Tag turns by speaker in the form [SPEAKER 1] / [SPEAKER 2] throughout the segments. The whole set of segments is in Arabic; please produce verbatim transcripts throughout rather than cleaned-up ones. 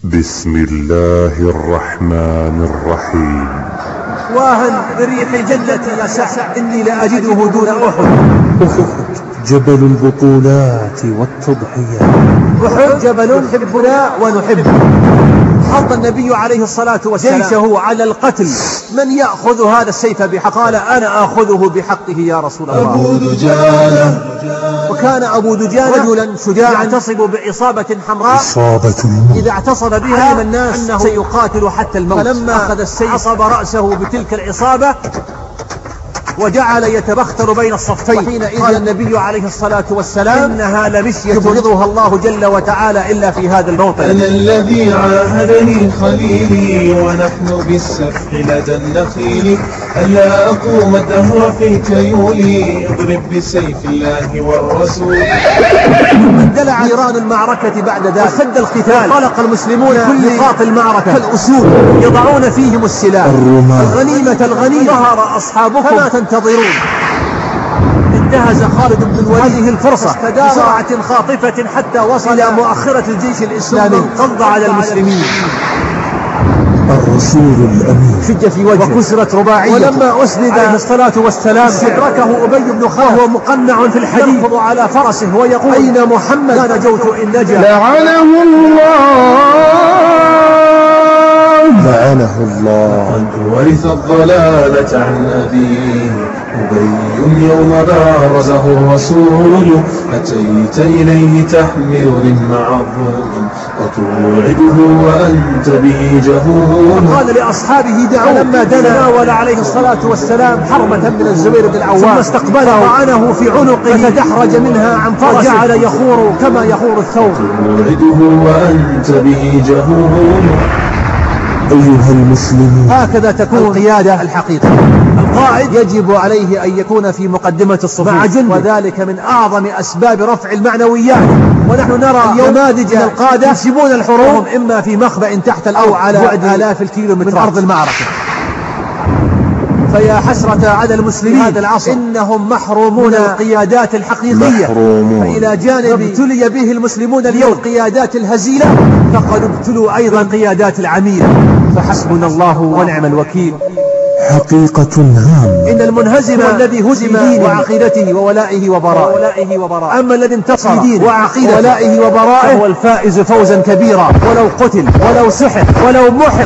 [SPEAKER 1] بسم الله الرحمن الرحيم.
[SPEAKER 2] واها بريح الجنة يا سعد إني لأجده دون أحد.
[SPEAKER 3] أحد جبل البطولات والتضحيات.
[SPEAKER 2] أحد جبل نحبنا ونحبه. حض النبي عليه الصلاة والسلام جيشه على القتل. من يأخذ هذا السيف بحقه؟ قال أنا أخذه بحقه يا رسول الله.
[SPEAKER 4] أبو دجانة.
[SPEAKER 2] وكان أبو دجانة رجلا شجاعا يعتصب بعصابة حمراء.
[SPEAKER 3] إصابة
[SPEAKER 2] إذا اعتصب بها علم الناس أنه سيقاتل حتى الموت. فلما أخذ السيف عصب رأسه بتلك العصابة وجعل يتبختر بين الصفين. وحينئذ قال النبي عليه الصلاة والسلام إنها لمشية يبغضها الله جل وتعالى إلا في هذا الموطن.
[SPEAKER 4] أنا الذي عاهدني خليلي ونحن بالسفح لدى النخيل ألا أقوم الدهر في كيولي اضرب بسيف الله والرسول.
[SPEAKER 2] اندلع نيران المعركة بعد ذلك واشتد القتال. خلق المسلمون كل نقاط المعركة كالأسود يضعون فيهم السلاح. الغنيمة الغنيمة. ظهر أصحابكم كما تنتظرون. انتهز خالد بن الوليد هذه الفرصة بسرعة خاطفة حتى وصل إلى مؤخرة الجيش الإسلامي انقض على المسلمين.
[SPEAKER 3] الرسول الأمين
[SPEAKER 2] شج في وجهه وكسرت رباعيته. ولما أسند عليه الصلاة والسلام أدركه أبي بن خالد وهو مقنع في الحديد ينفض على فرسه ويقول أين محمد؟ لا نجوت إن نجا.
[SPEAKER 4] لعنه الله
[SPEAKER 3] لعنه الله.
[SPEAKER 4] قد ورث الضلالة عن أبيه أبي يوم بارزه الرسول أتيت إليه تحمل مع الظلم وتوعده وأنت به جهول.
[SPEAKER 2] قال لأصحابه دعوه. لما دنا ناول عليه الصلاة والسلام حربة من الزبير بن العوام ثم استقبله وطعنه في عنقه فتدحرج منها عن فرسه وجعل يخور كما يخور الثور.
[SPEAKER 4] توعده وأنت به جهول.
[SPEAKER 3] أيها المسلمون
[SPEAKER 2] هكذا تكون القيادة الحقيقة. القائد يجب عليه أن يكون في مقدمة الصفوف مع جنده وذلك من أعظم أسباب رفع المعنويات. ونحن نرى نماذج من القادة يحسبون الحروب إما في مخبأ تحت الأرض أو على بعد آلاف الكيلومترات من أرض المعركة. فيا حسرة على المسلمين هذا العصر إنهم محرومون القيادات الحقيقية.
[SPEAKER 3] محرومون.
[SPEAKER 2] فإلى جانب ابتلي به المسلمون اليوم القيادات الهزيلة فقد ابتلوا أيضا القيادات العميلة. فحسبنا الله ونعم الوكيل.
[SPEAKER 3] حقيقة هامة.
[SPEAKER 2] إن المنهزم الذي هزم وعقيدته وولائه وبرائه. أما الذي انتصر وعقيدته وولائه وبرائه هو الفائز فوزا كبيرا ولو قتل ولو سحق ولو محق.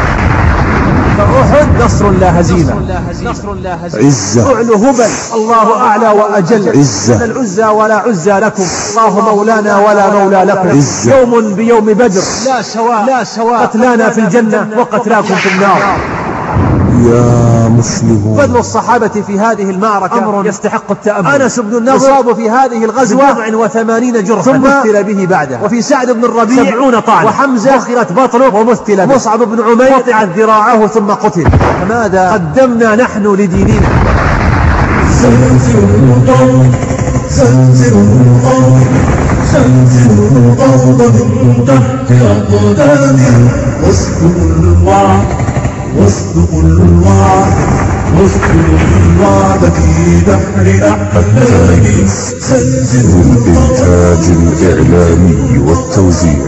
[SPEAKER 2] فأحد نصر لا هزيمة.
[SPEAKER 3] عزة.
[SPEAKER 2] أعلى هبل الله أعلى وأجل.
[SPEAKER 3] عزة.
[SPEAKER 2] إن العزى ولا عزى لكم الله مولانا ولا مولى لكم.
[SPEAKER 3] عزة.
[SPEAKER 2] يوم بيوم بدر لا سواء لا سواء قتلانا في الجنة وقتلاكم في النار.
[SPEAKER 3] يا مسلمون
[SPEAKER 2] بذل الصحابة في هذه المعركة أمر يستحق التأمل. أنس بن النضر يصاب في هذه الغزوة بضع وثمانين جرحا ثم مثل به بعده. وفي سعد بن الربيع سبعون طعنة. وحمزة أخرت بطنه ومثل به. مصعب بن عمير قطعت ذراعه ثم قتل. فماذا قدمنا نحن لديننا؟
[SPEAKER 4] زلزل القوم زلزل القوم زلزل القوم من تحت أقدامهم واصدقوا الوعد واصدقوا الوعد واصدقوا الوعد في بحر أحلامهم. زلزل
[SPEAKER 1] الإنتاج الإعلامي والتوزيع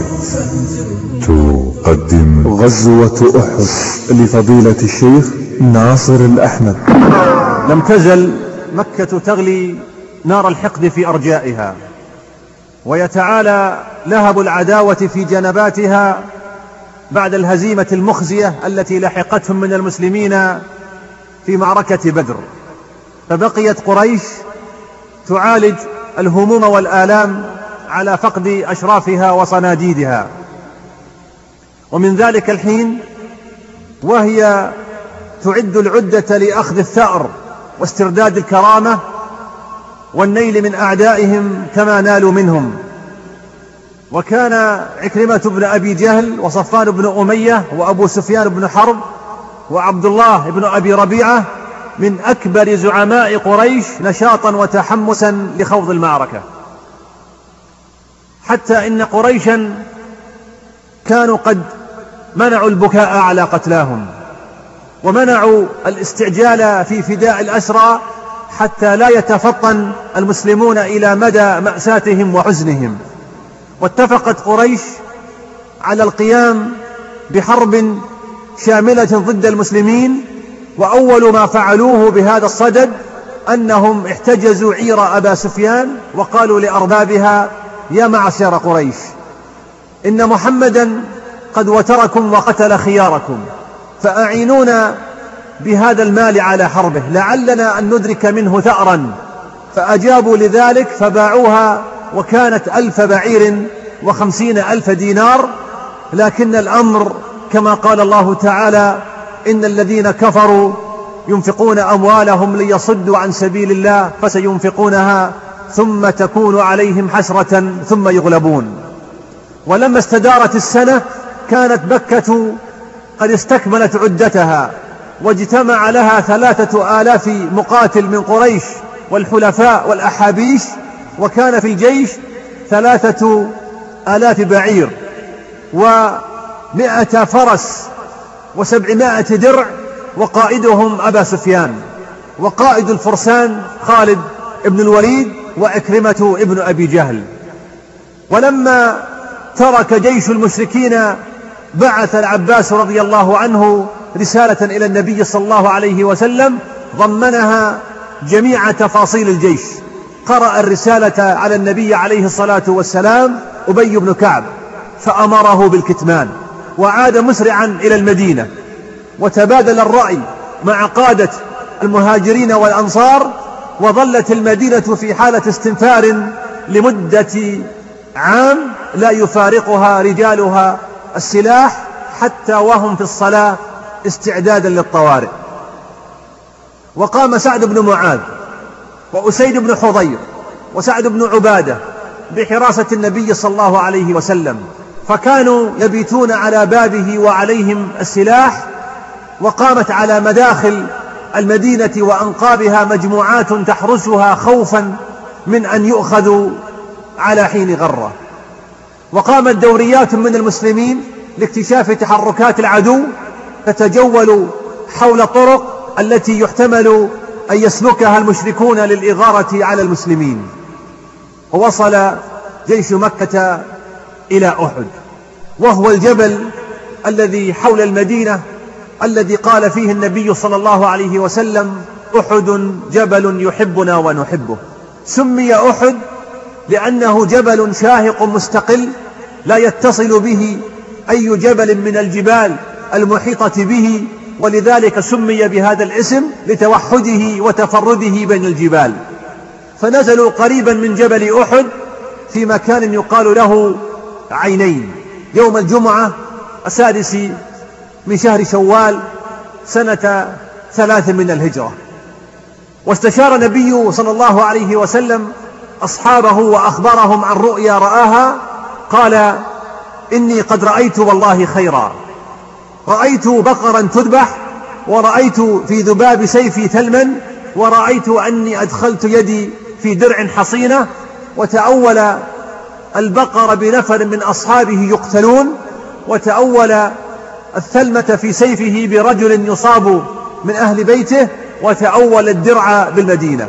[SPEAKER 1] تقدم
[SPEAKER 3] غزوة أحد لفضيلة الشيخ ناصر الأحمد.
[SPEAKER 2] لم تزل مكة تغلي نار الحقد في أرجائها ويتعالى لهب العداوة في جنباتها بعد الهزيمة المخزية التي لحقتهم من المسلمين في معركة بدر. فبقيت قريش تعالج الهموم والآلام على فقد أشرافها وصناديدها. ومن ذلك الحين وهي تعد العدة لأخذ الثأر واسترداد الكرامة والنيل من أعدائهم كما نالوا منهم. وكان عكرمة بن أبي جهل وصفان بن أمية وأبو سفيان بن حرب وعبد الله بن أبي ربيعة من أكبر زعماء قريش نشاطا وتحمسا لخوض المعركة. حتى إن قريشا كانوا قد منعوا البكاء على قتلاهم ومنعوا الاستعجال في فداء الأسرى حتى لا يتفطن المسلمون إلى مدى مأساتهم وحزنهم. واتفقت قريش على القيام بحرب شاملة ضد المسلمين، وأول ما فعلوه بهذا الصدد أنهم احتجزوا عير أبا سفيان وقالوا لأربابها: يا معشر قريش، إن محمدا قد وتركم وقتل خياركم، فأعينونا بهذا المال على حربه لعلنا أن ندرك منه ثأرا. فأجابوا لذلك فباعوها، وكانت ألف بعير وخمسين ألف دينار. لكن الأمر كما قال الله تعالى: إن الذين كفروا ينفقون أموالهم ليصدوا عن سبيل الله فسينفقونها ثم تكون عليهم حسرة ثم يغلبون. ولما استدارت السنة كانت مكة قد استكملت عدتها، واجتمع لها ثلاثة آلاف مقاتل من قريش والحلفاء والأحابيش، وكان في الجيش ثلاثة آلاف بعير ومائة فرس وسبعمائة درع، وقائدهم أبا سفيان، وقائد الفرسان خالد ابن الوليد وإكرمة ابن أبي جهل. ولما ترك جيش المشركين بعث العباس رضي الله عنه رسالة إلى النبي صلى الله عليه وسلم ضمنها جميع تفاصيل الجيش. قرأ الرسالة على النبي عليه الصلاة والسلام أبي بن كعب فأمره بالكتمان، وعاد مسرعا إلى المدينة، وتبادل الرأي مع قادة المهاجرين والأنصار، وظلت المدينة في حالة استنفار لمدة عام لا يفارقها رجالها السلاح حتى وهم في الصلاة استعدادا للطوارئ. وقام سعد بن معاذ وأسيد بن حضير وسعد بن عبادة بحراسة النبي صلى الله عليه وسلم، فكانوا يبيتون على بابه وعليهم السلاح. وقامت على مداخل المدينة وأنقابها مجموعات تحرسها خوفا من أن يؤخذوا على حين غرة. وقامت دوريات من المسلمين لاكتشاف تحركات العدو، تتجول حول الطرق التي يحتمل أن يسلكها المشركون للإغارة على المسلمين. ووصل جيش مكة إلى أحد، وهو الجبل الذي حول المدينة الذي قال فيه النبي صلى الله عليه وسلم: أحد جبل يحبنا ونحبه. سمي أحد لأنه جبل شاهق مستقل لا يتصل به أي جبل من الجبال المحيطة به، ولذلك سمي بهذا الاسم لتوحده وتفرده بين الجبال. فنزلوا قريبا من جبل أحد في مكان يقال له عينين يوم الجمعة السادس من شهر شوال سنة ثلاث من الهجرة. واستشار النبي صلى الله عليه وسلم أصحابه وأخبرهم عن رؤيا رآها. قال: إني قد رأيت والله خيرا، رأيت بقرا تذبح، ورأيت في ذباب سيفي ثلما، ورأيت أني أدخلت يدي في درع حصينة، وتأول البقر بنفر من أصحابه يقتلون، وتأول الثلمة في سيفه برجل يصاب من أهل بيته، وتأول الدرع بالمدينة.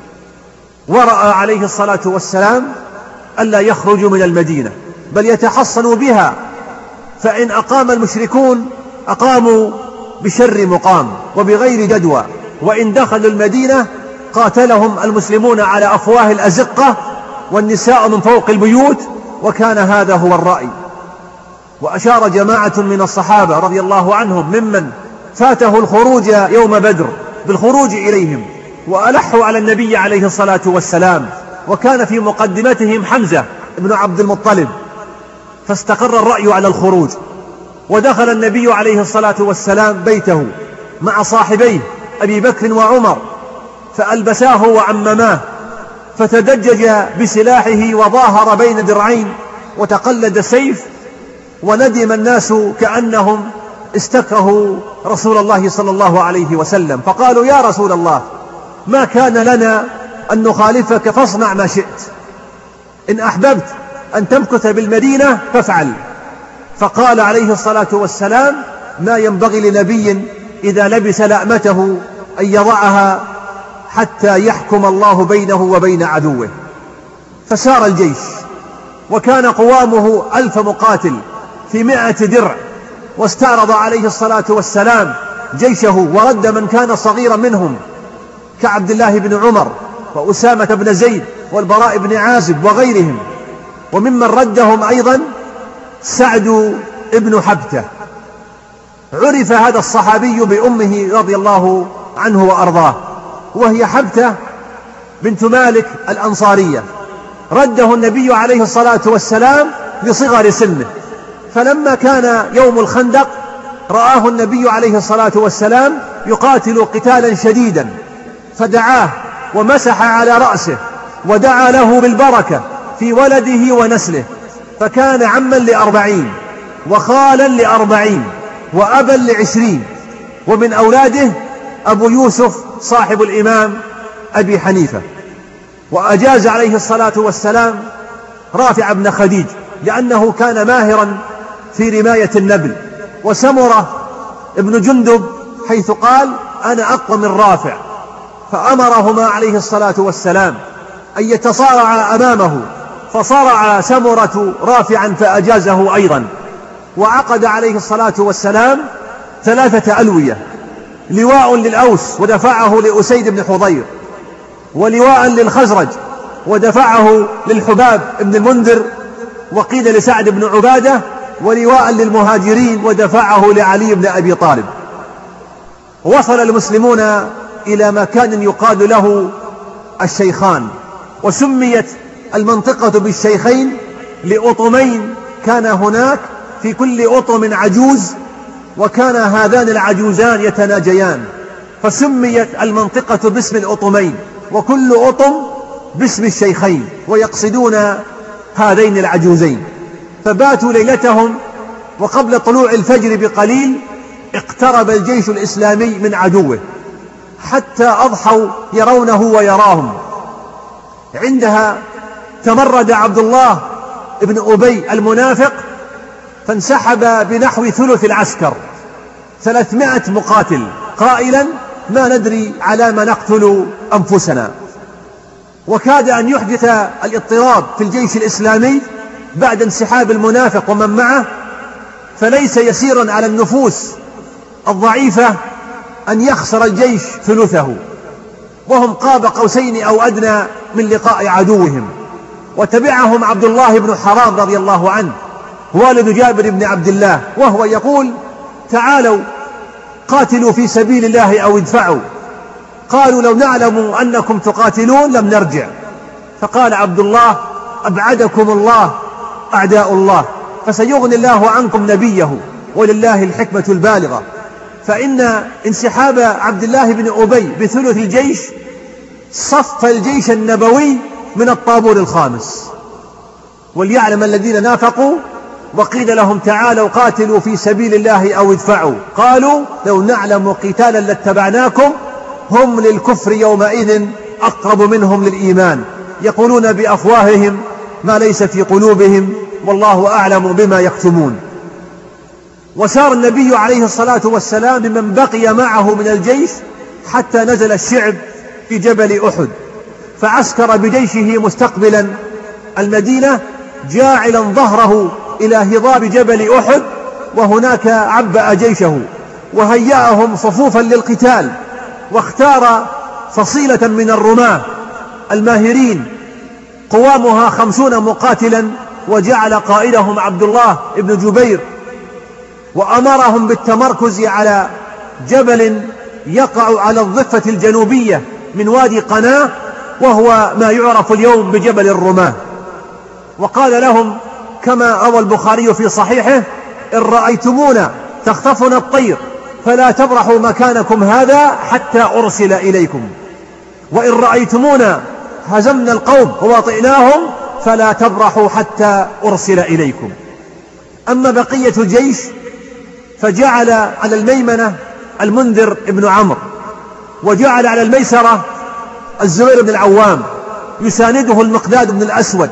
[SPEAKER 2] ورأى عليه الصلاة والسلام ألا يخرجوا من المدينة بل يتحصنوا بها، فإن أقام المشركون أقاموا بشر مقام وبغير جدوى، وإن دخلوا المدينة قاتلهم المسلمون على أفواه الأزقة والنساء من فوق البيوت. وكان هذا هو الرأي. وأشار جماعة من الصحابة رضي الله عنهم ممن فاته الخروج يوم بدر بالخروج إليهم، وألحوا على النبي عليه الصلاة والسلام، وكان في مقدمتهم حمزة بن عبد المطلب، فاستقر الرأي على الخروج. ودخل النبي عليه الصلاة والسلام بيته مع صاحبيه أبي بكر وعمر، فألبساه وعمماه، فتدجج بسلاحه وظاهر بين درعين وتقلد السيف، وندم الناس كأنهم استكرهوا رسول الله صلى الله عليه وسلم، فقالوا: يا رسول الله، ما كان لنا أن نخالفك، فاصنع ما شئت، إن أحببت أن تمكث بالمدينة فافعل. فقال عليه الصلاة والسلام: ما ينبغي لنبي إذا لبس لأمته أن يضعها حتى يحكم الله بينه وبين عدوه. فسار الجيش، وكان قوامه ألف مقاتل في مئة درع، واستعرض عليه الصلاة والسلام جيشه ورد من كان صغيرا منهم كعبد الله بن عمر وأسامة بن زيد والبراء بن عازب وغيرهم. وممن ردهم أيضا سعد بن حبتة. عرف هذا الصحابي بأمه رضي الله عنه وأرضاه، وهي حبتة بنت مالك الأنصارية. رده النبي عليه الصلاة والسلام لصغر سنه، فلما كان يوم الخندق رآه النبي عليه الصلاة والسلام يقاتل قتالا شديدا، فدعاه ومسح على رأسه ودعا له بالبركة في ولده ونسله، فكان عما لأربعين وخالا لأربعين وأبا لعشرين. ومن أولاده أبو يوسف صاحب الإمام أبي حنيفة. وأجاز عليه الصلاة والسلام رافع بن خديج لأنه كان ماهرا في رماية النبل، وسمرة ابن جندب حيث قال أنا أقوى من رافع، فأمرهما عليه الصلاة والسلام أن يتصارعا أمامه، فصارع سمرة رافعا فأجازه أيضا. وعقد عليه الصلاة والسلام ثلاثة ألوية: لواء للأوس ودفعه لأسيد بن حضير، ولواء للخزرج ودفعه للحباب بن المنذر وقيل لسعد بن عبادة، ولواء للمهاجرين ودفعه لعلي بن أبي طالب. وصل المسلمون إلى مكان يقال له الشيخان، وسميت المنطقة بالشيخين لأطمين كان هناك في كل أطم عجوز، وكان هذان العجوزان يتناجيان، فسميت المنطقة باسم الأطمين، وكل أطم باسم الشيخين، ويقصدون هذين العجوزين. فباتوا ليلتهم، وقبل طلوع الفجر بقليل اقترب الجيش الإسلامي من عدوه حتى أضحوا يرونه ويراهم. عندها تمرد عبد الله بن أبي المنافق، فانسحب بنحو ثلث العسكر ثلاثمائة مقاتل قائلا ما ندري على ما نقتل أنفسنا. وكاد أن يحدث الاضطراب في الجيش الإسلامي بعد انسحاب المنافق ومن معه، فليس يسيرا على النفوس الضعيفة أن يخسر الجيش ثلثه، وهم قاب قوسين أو أدنى من لقاء عدوهم. وتبعهم عبد الله بن حرام رضي الله عنه والد جابر بن عبد الله، وهو يقول تعالوا قاتلوا في سبيل الله أو ادفعوا. قالوا لو نعلم أنكم تقاتلون لم نرجع. فقال عبد الله أبعدكم الله أعداء الله، فسيغني الله عنكم نبيه، ولله الحكمة البالغة. فإن انسحاب عبد الله بن أبي بثلث الجيش صف الجيش النبوي من الطابور الخامس. وليعلم الذين نافقوا وقيل لهم تعالوا قاتلوا في سبيل الله أو ادفعوا، قالوا لو نعلم قتالا لاتبعناكم، هم للكفر يومئذ أقرب منهم للإيمان، يقولون بأفواههم ما ليس في قلوبهم، والله أعلم بما يكتمون. وسار النبي عليه الصلاة والسلام بمن بقي معه من الجيش حتى نزل الشعب في جبل أحد، فعسكر بجيشه مستقبلا المدينة جاعلا ظهره إلى هضاب جبل أحد، وهناك عبأ جيشه وهيأهم صفوفا للقتال، واختار فصيلة من الرماة الماهرين قوامها خمسون مقاتلا، وجعل قائدهم عبد الله بن جبير، وأمرهم بالتمركز على جبل يقع على الضفة الجنوبية من وادي قناة، وهو ما يعرف اليوم بجبل الرماة. وقال لهم كما روى البخاري في صحيحه إن رأيتمونا تخطفنا الطير فلا تبرحوا مكانكم هذا حتى أرسل إليكم، وإن رأيتمونا هزمنا القوم ووطئناهم فلا تبرحوا حتى أرسل إليكم. أما بقية الجيش فجعل على الميمنة المنذر بن عمرو، وجعل على الميسرة الزبير بن العوام يسانده المقداد بن الأسود.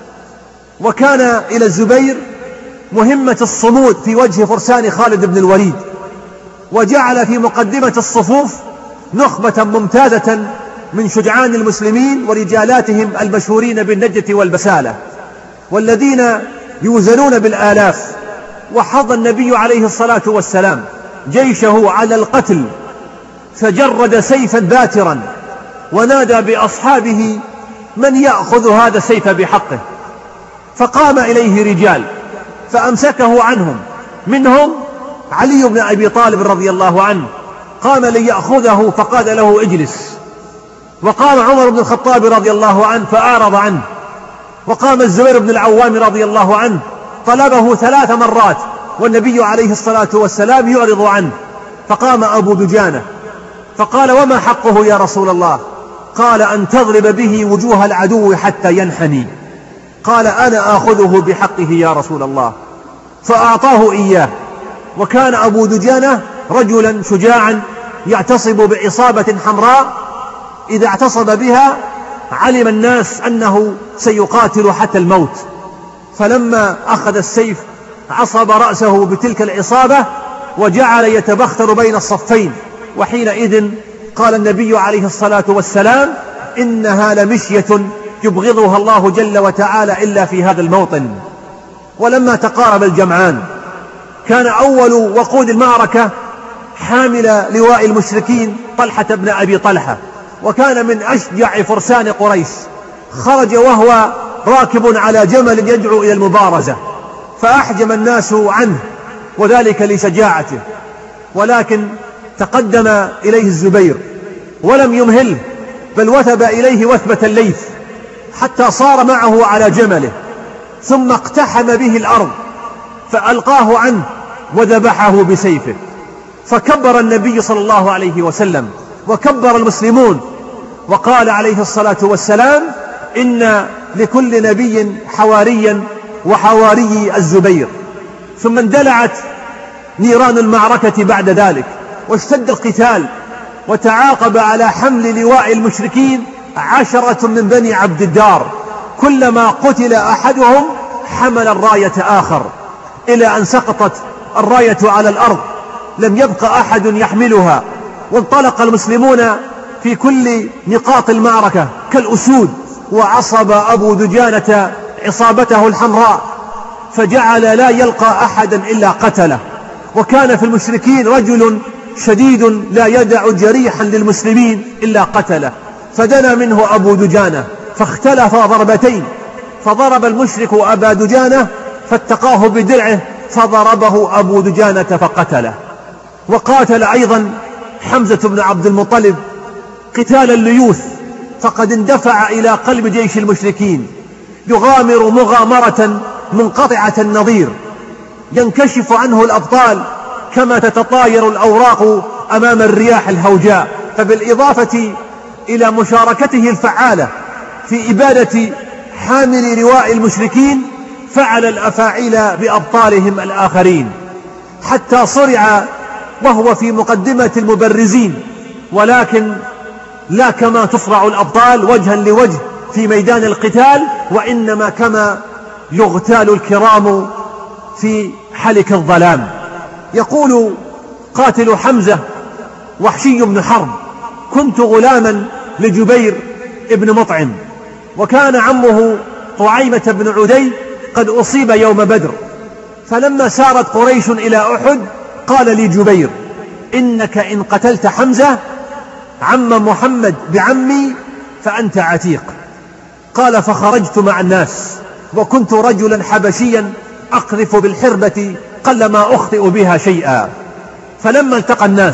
[SPEAKER 2] وكان إلى الزبير مهمة الصمود في وجه فرسان خالد بن الوليد، وجعل في مقدمة الصفوف نخبة ممتازة من شجعان المسلمين ورجالاتهم المشهورين بالنجدة والبسالة، والذين يوزنون بالآلاف، وحض النبي عليه الصلاة والسلام جيشه على القتل، فجرد سيفا باترا ونادى بأصحابه: من يأخذ هذا السيف بحقه؟ فقام إليه رجال فأمسكه عنهم، منهم علي بن أبي طالب رضي الله عنه، قام ليأخذه فقال له: اجلس. وقام عمر بن الخطاب رضي الله عنه فأعرض عنه، وقام الزبير بن العوام رضي الله عنه طلبه ثلاث مرات والنبي عليه الصلاة والسلام يعرض عنه، فقام أبو دجانة فقال: وما حقه يا رسول الله؟ قال: أن تضرب به وجوه العدو حتى ينحني. قال: أنا آخذه بحقه يا رسول الله. فأعطاه إياه. وكان أبو دجانة رجلا شجاعا يعتصب بعصابة حمراء، إذا اعتصب بها علم الناس أنه سيقاتل حتى الموت. فلما أخذ السيف عصب رأسه بتلك العصابة وجعل يتبختر بين الصفين، وحينئذ قال النبي عليه الصلاة والسلام: إنها لمشية يبغضها الله جل وتعالى إلا في هذا الموطن. ولما تقارب الجمعان كان أول وقود المعركة حامل لواء المشركين طلحة بن أبي طلحة، وكان من أشجع فرسان قريش. خرج وهو راكب على جمل يدعو إلى المبارزة، فأحجم الناس عنه وذلك لشجاعته، ولكن تقدم إليه الزبير ولم يمهله، بل وثب إليه وثبة الليث حتى صار معه على جمله، ثم اقتحم به الأرض فألقاه عنه وذبحه بسيفه. فكبر النبي صلى الله عليه وسلم وكبر المسلمون، وقال عليه الصلاة والسلام: إن لكل نبي حواريا وحواري الزبير. ثم اندلعت نيران المعركة بعد ذلك، واشتد القتال، وتعاقب على حمل لواء المشركين عشرة من بني عبد الدار، كلما قتل أحدهم حمل الراية آخر، إلى أن سقطت الراية على الأرض، لم يبق أحد يحملها. وانطلق المسلمون في كل نقاط المعركة كالأسود، وعصب أبو دجانة عصابته الحمراء، فجعل لا يلقى أحدا إلا قتله. وكان في المشركين رجل شديد لا يدع جريحا للمسلمين إلا قتله، فدنا منه أبو دجانة فاختلف ضربتين، فضرب المشرك أبا دجانة فاتقاه بدرعه فضربه أبو دجانة فقتله. وقاتل أيضا حمزة بن عبد المطلب قتال الليوث، فقد اندفع إلى قلب جيش المشركين يغامر مغامرة منقطعة النظير، ينكشف عنه الأبطال كما تتطاير الأوراق أمام الرياح الهوجاء. فبالإضافة إلى مشاركته الفعالة في إبادة حامل لواء المشركين، فعل الأفاعيل بأبطالهم الآخرين، حتى صرع وهو في مقدمة المبرزين، ولكن لا كما تصرع الأبطال وجها لوجه في ميدان القتال، وإنما كما يغتال الكرام في حلك الظلام. يقول قاتل حمزة وحشي بن حرب: كنت غلاما لجبير ابن مطعم، وكان عمه طعيمة بن عدي قد أصيب يوم بدر، فلما سارت قريش إلى أحد قال لي جبير: إنك إن قتلت حمزة عم محمد بعمي فأنت عتيق. قال: فخرجت مع الناس، وكنت رجلا حبشيا أقذف بالحربة قلما أخطئ بها شيئا. فلما التقى الناس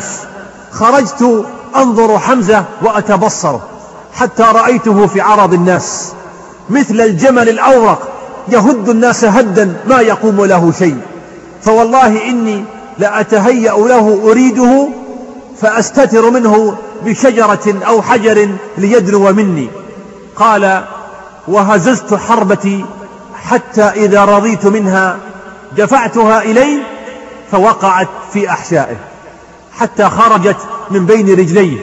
[SPEAKER 2] خرجت أنظر حمزة وأتبصره، حتى رأيته في عرض الناس مثل الجمل الأورق يهد الناس هدا ما يقوم له شيء، فوالله إني لأتهيأ له أريده فأستتر منه بشجرة أو حجر ليدنو مني. قال: وهززت حربتي حتى إذا رضيت منها دفعتها إليه فوقعت في أحشائه حتى خرجت من بين رجليه،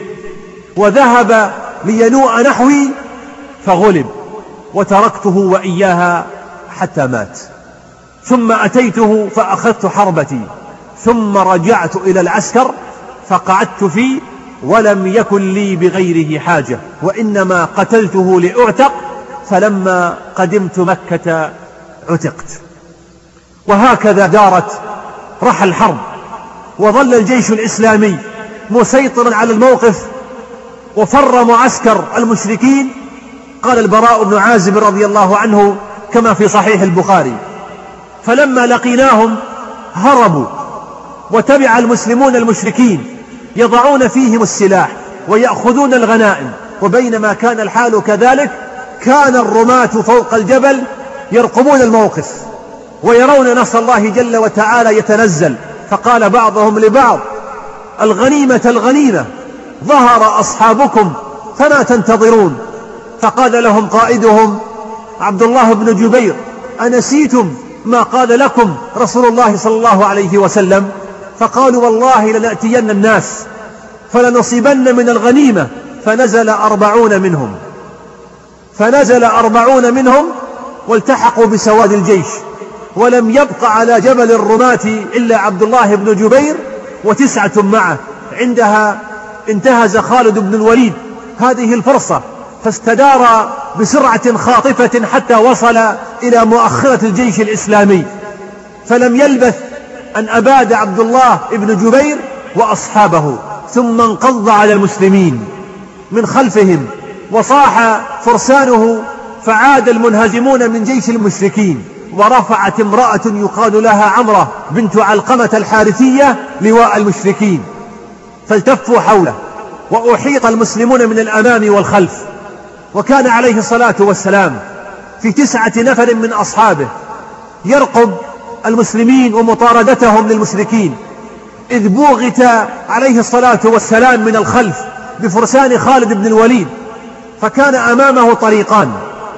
[SPEAKER 2] وذهب لينوء نحوي فغلب، وتركته وإياها حتى مات. ثم أتيته فأخذت حربتي، ثم رجعت إلى العسكر فقعدت فيه، ولم يكن لي بغيره حاجة، وإنما قتلته لأعتق، فلما قدمت مكة عتقت. وهكذا دارت رحى الحرب، وظل الجيش الإسلامي مسيطرا على الموقف، وفر معسكر المشركين. قال البراء بن عازب رضي الله عنه كما في صحيح البخاري: فلما لقيناهم هربوا، وتبع المسلمون المشركين يضعون فيهم السلاح ويأخذون الغنائم. وبينما كان الحال كذلك كان الرماة فوق الجبل يرقبون الموقف ويرون نصر الله جل وتعالى يتنزل. فقال بعضهم لبعض: الغنيمة الغنيمة، ظهر أصحابكم فما تنتظرون؟ فقال لهم قائدهم عبد الله بن جبير: أنسيتم ما قال لكم رسول الله صلى الله عليه وسلم؟ فقالوا: والله لنأتين الناس فلنصيبن من الغنيمة. فنزل أربعون منهم فنزل أربعون منهم والتحقوا بسواد الجيش، ولم يبق على جبل الرماة إلا عبد الله بن جبير وتسعة معه. عندها انتهز خالد بن الوليد هذه الفرصة فاستدار بسرعة خاطفة حتى وصل إلى مؤخرة الجيش الإسلامي، فلم يلبث أن أباد عبد الله بن جبير وأصحابه، ثم انقض على المسلمين من خلفهم وصاح فرسانه، فعاد المنهزمون من جيش المشركين. ورفعت امرأة يقال لها عمرة بنت علقمة الحارثية لواء المشركين، فالتفوا حوله، وأحيط المسلمون من الأمام والخلف. وكان عليه الصلاة والسلام في تسعة نفر من أصحابه يرقب المسلمين ومطاردتهم للمشركين، إذ بوغت عليه الصلاة والسلام من الخلف بفرسان خالد بن الوليد. فكان أمامه طريقان: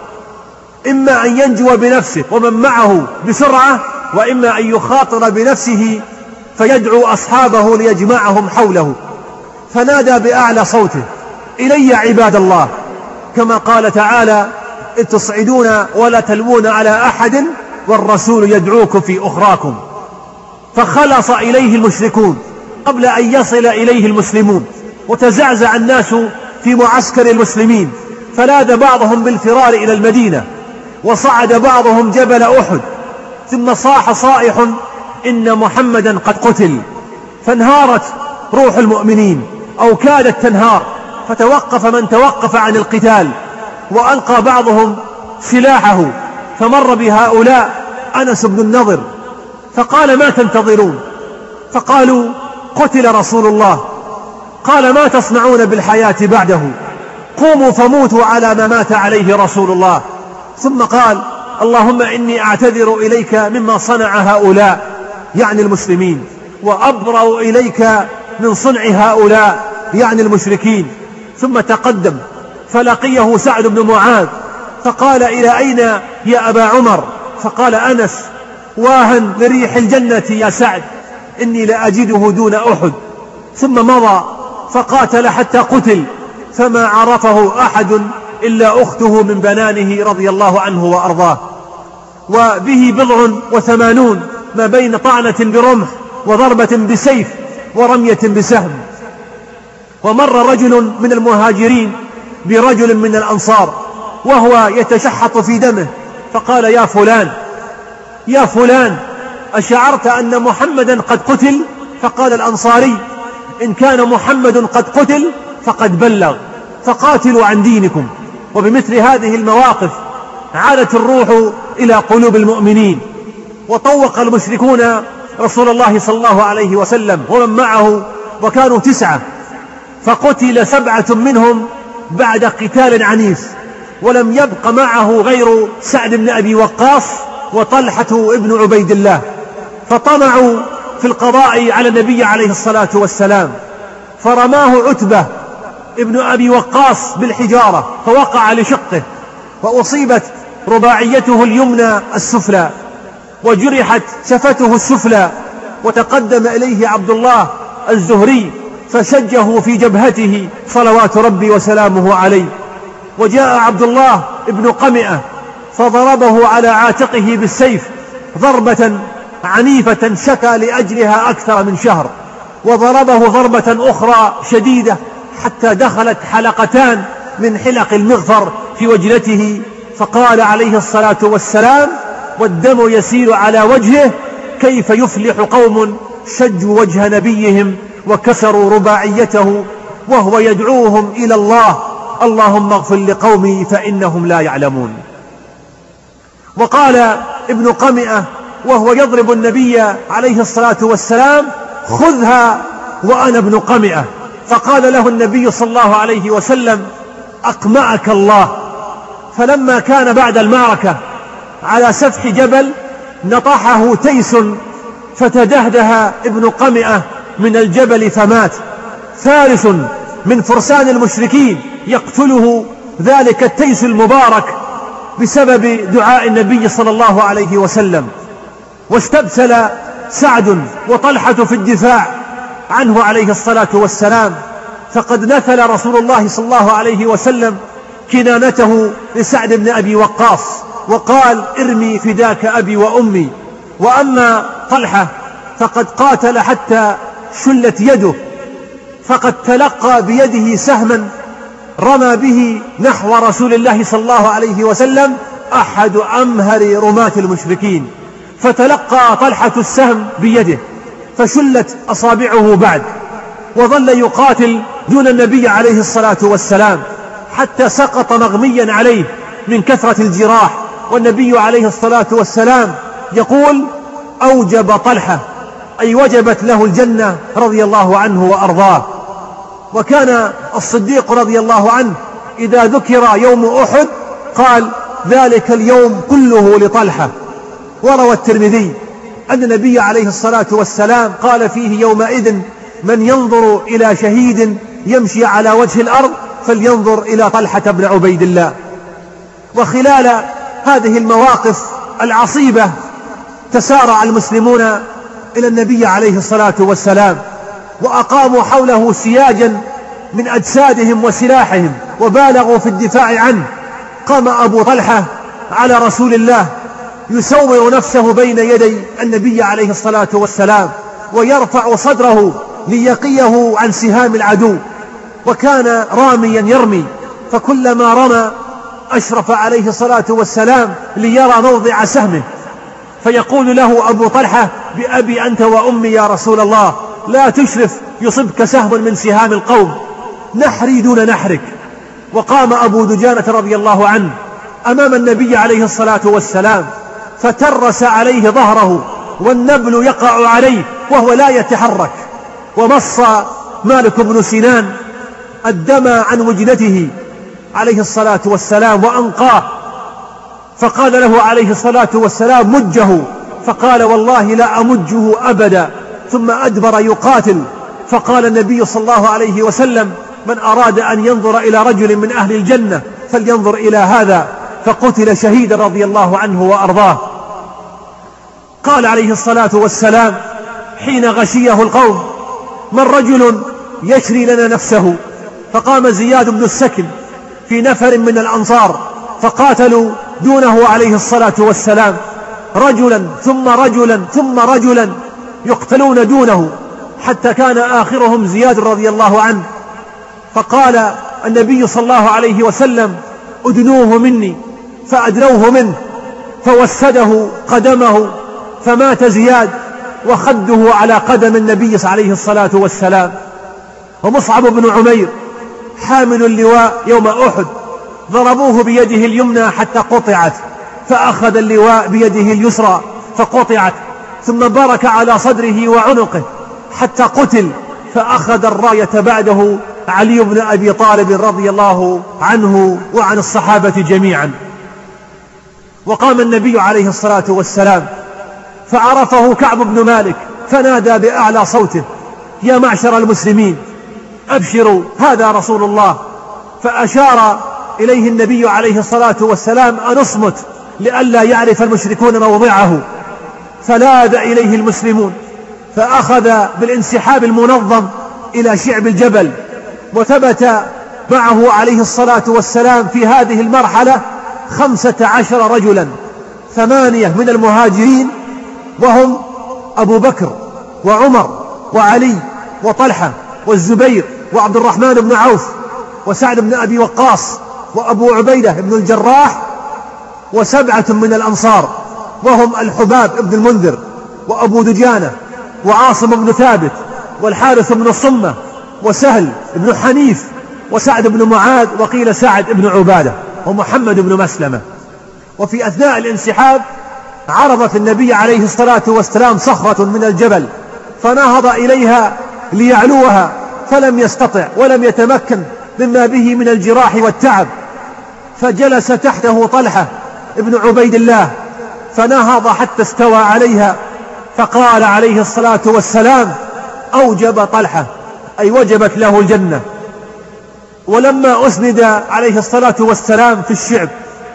[SPEAKER 2] إما أن ينجو بنفسه ومن معه بسرعة، وإما أن يخاطر بنفسه فيدعو أصحابه ليجمعهم حوله. فنادى بأعلى صوته: إلي عباد الله، كما قال تعالى: إذ تصعدون ولا تلوون على أحد والرسول يدعوكم في أخراكم. فخلص إليه المشركون قبل أن يصل إليه المسلمون، وتزعزع الناس في معسكر المسلمين، فلاذ بعضهم بالفرار إلى المدينة، وصعد بعضهم جبل أحد، ثم صاح صائح: إن محمدا قد قتل. فانهارت روح المؤمنين أو كادت تنهار، فتوقف من توقف عن القتال، وألقى بعضهم سلاحه. فمر بهؤلاء أنس بن النضر فقال: ما تنتظرون؟ فقالوا: قتل رسول الله. قال: ما تصنعون بالحياة بعده؟ قوموا فموتوا على ما مات عليه رسول الله. ثم قال: اللهم إني أعتذر إليك مما صنع هؤلاء، يعني المسلمين، وأبرأ إليك من صنع هؤلاء، يعني المشركين. ثم تقدم فلقيه سعد بن معاذ فقال: إلى أين يا أبا عمر؟ فقال أنس: واها لريح الجنة يا سعد، إني لأجده دون أحد. ثم مضى فقاتل حتى قتل، فما عرفه أحد إلا أخته من بنانه رضي الله عنه وأرضاه. وبه بضع وثمانون ما بين طعنة برمح وضربة بسيف ورمية بسهم. ومر رجل من المهاجرين برجل من الأنصار وهو يتشحط في دمه، فقال: يا فلان يا فلان، أشعرت أن محمدا قد قتل؟ فقال الأنصاري: إن كان محمد قد قتل فقد بلغ، فقاتلوا عن دينكم. وبمثل هذه المواقف عادت الروح إلى قلوب المؤمنين، وطوق المشركون رسول الله صلى الله عليه وسلم ومن معه، وكانوا تسعة، فقتل سبعة منهم بعد قتال عنيف، ولم يبق معه غير سعد بن أبي وقاص وطلحة ابن عبيد الله. فطمعوا في القضاء على النبي عليه الصلاة والسلام، فرماه عتبة ابن أبي وقاص بالحجارة فوقع لشقه، وأصيبت رباعيته اليمنى السفلى، وجرحت شفته السفلى. وتقدم إليه عبد الله الزهري فشجه في جبهته صلوات ربي وسلامه عليه. وجاء عبد الله ابن قمئة فضربه على عاتقه بالسيف ضربة عنيفة شكى لأجلها أكثر من شهر، وضربه ضربة أخرى شديدة حتى دخلت حلقتان من حلق المغفر في وجنته، فقال عليه الصلاة والسلام والدم يسيل على وجهه: كيف يفلح قوم شجوا وجه نبيهم وكسروا رباعيته وهو يدعوهم إلى الله: اللهم اغفر لقومي فإنهم لا يعلمون. وقال ابن قمئة وهو يضرب النبي عليه الصلاة والسلام: خذها وأنا ابن قمئة. فقال له النبي صلى الله عليه وسلم: أقمعك الله. فلما كان بعد المعركة على سفح جبل نطحه تيس فتدهده ابن قمئة من الجبل فمات. فارس من فرسان المشركين يقتله ذلك التيس المبارك بسبب دعاء النبي صلى الله عليه وسلم. واستبسل سعد وطلحة في الدفاع عنه عليه الصلاة والسلام، فقد نثل رسول الله صلى الله عليه وسلم كنانته لسعد بن أبي وقاص وقال: ارمي فداك أبي وأمي. وأما طلحة فقد قاتل حتى شلت يده، فقد تلقى بيده سهما رمى به نحو رسول الله صلى الله عليه وسلم أحد أمهر رماة المشركين، فتلقى طلحة السهم بيده فشلت أصابعه بعد، وظل يقاتل دون النبي عليه الصلاة والسلام حتى سقط مغميا عليه من كثرة الجراح. والنبي عليه الصلاة والسلام يقول: أوجب طلحة، أي وجبت له الجنة رضي الله عنه وأرضاه. وكان الصديق رضي الله عنه إذا ذكر يوم أحد قال: ذلك اليوم كله لطلحة. وروى الترمذي أن النبي عليه الصلاة والسلام قال فيه يومئذ: من ينظر إلى شهيد يمشي على وجه الأرض فلينظر إلى طلحة بن عبيد الله. وخلال هذه المواقف العصيبة تسارع المسلمون إلى النبي عليه الصلاة والسلام وأقاموا حوله سياجا من أجسادهم وسلاحهم وبالغوا في الدفاع عنه. قام أبو طلحة على رسول الله يسور نفسه بين يدي النبي عليه الصلاة والسلام ويرفع صدره ليقيه عن سهام العدو، وكان راميا يرمي، فكلما رمى أشرف عليه الصلاة والسلام ليرى موضع سهمه، فيقول له أبو طلحة: بأبي أنت وأمي يا رسول الله، لا تشرف يصبك سهم من سهام القوم، نحري دون نحرك. وقام أبو دجانة رضي الله عنه أمام النبي عليه الصلاة والسلام فترس عليه ظهره والنبل يقع عليه وهو لا يتحرك، ومص مالك بن سنان الدم عن وجنته عليه الصلاة والسلام وأنقاه، فقال له عليه الصلاة والسلام: مجه. فقال: والله لا أمجه أبدا. ثم أدبر يقاتل. فقال النبي صلى الله عليه وسلم: من أراد أن ينظر إلى رجل من أهل الجنة فلينظر إلى هذا، فقتل شهيدا رضي الله عنه وأرضاه. قال عليه الصلاة والسلام حين غشيه القوم: من رجل يشري لنا نفسه؟ فقام زياد بن السكن في نفر من الأنصار فقاتلوا دونه عليه الصلاة والسلام، رجلا ثم رجلا ثم رجلا يقتلون دونه، حتى كان آخرهم زياد رضي الله عنه. فقال النبي صلى الله عليه وسلم: أدنوه مني، فأدنوه منه فوسده قدمه فمات زياد وخده على قدم النبي عليه الصلاة والسلام. ومصعب بن عمير حامل اللواء يوم أحد ضربوه بيده اليمنى حتى قطعت، فأخذ اللواء بيده اليسرى فقطعت، ثم بارك على صدره وعنقه حتى قتل، فأخذ الراية بعده علي بن أبي طالب رضي الله عنه وعن الصحابة جميعا. وقام النبي عليه الصلاة والسلام فعرفه كعب بن مالك فنادى بأعلى صوته: يا معشر المسلمين أبشروا، هذا رسول الله. فأشار إليه النبي عليه الصلاة والسلام أن اصمت لئلا يعرف المشركون موضعه، فلاذ إليه المسلمون، فأخذ بالانسحاب المنظم إلى شعب الجبل. وثبت معه عليه الصلاة والسلام في هذه المرحلة خمسة عشر رجلا، ثمانية من المهاجرين وهم أبو بكر وعمر وعلي وطلحة والزبير وعبد الرحمن بن عوف وسعد بن أبي وقاص وأبو عبيدة بن الجراح، وسبعة من الأنصار وهم الحباب بن المنذر وأبو دجانة وعاصم بن ثابت والحارث بن الصمة وسهل بن حنيف وسعد بن معاذ وقيل سعد بن عبادة ومحمد بن مسلمة. وفي أثناء الانسحاب عرضت النبي عليه الصلاة والسلام صخرة من الجبل فنهض إليها ليعلوها فلم يستطع ولم يتمكن مما به من الجراح والتعب، فجلس تحته طلحة ابن عبيد الله فنهض حتى استوى عليها، فقال عليه الصلاة والسلام: أوجب طلحة، أي وجبت له الجنة. ولما أسند عليه الصلاة والسلام في الشعب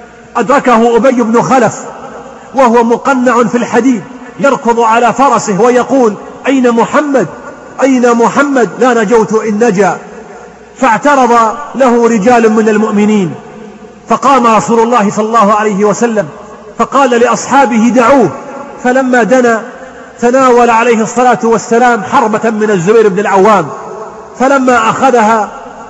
[SPEAKER 2] أدركه أبي بن خلف وهو مقنع في الحديد يركض على فرسه ويقول: أين محمد؟ أين محمد؟ لا نجوت إن نجا. فاعترض له رجال من المؤمنين، فقام رسول الله صلى الله عليه وسلم فقال لأصحابه: دعوه. فلما دنا تناول عليه الصلاة والسلام حربة من الزبير بن العوام، فلما أخذها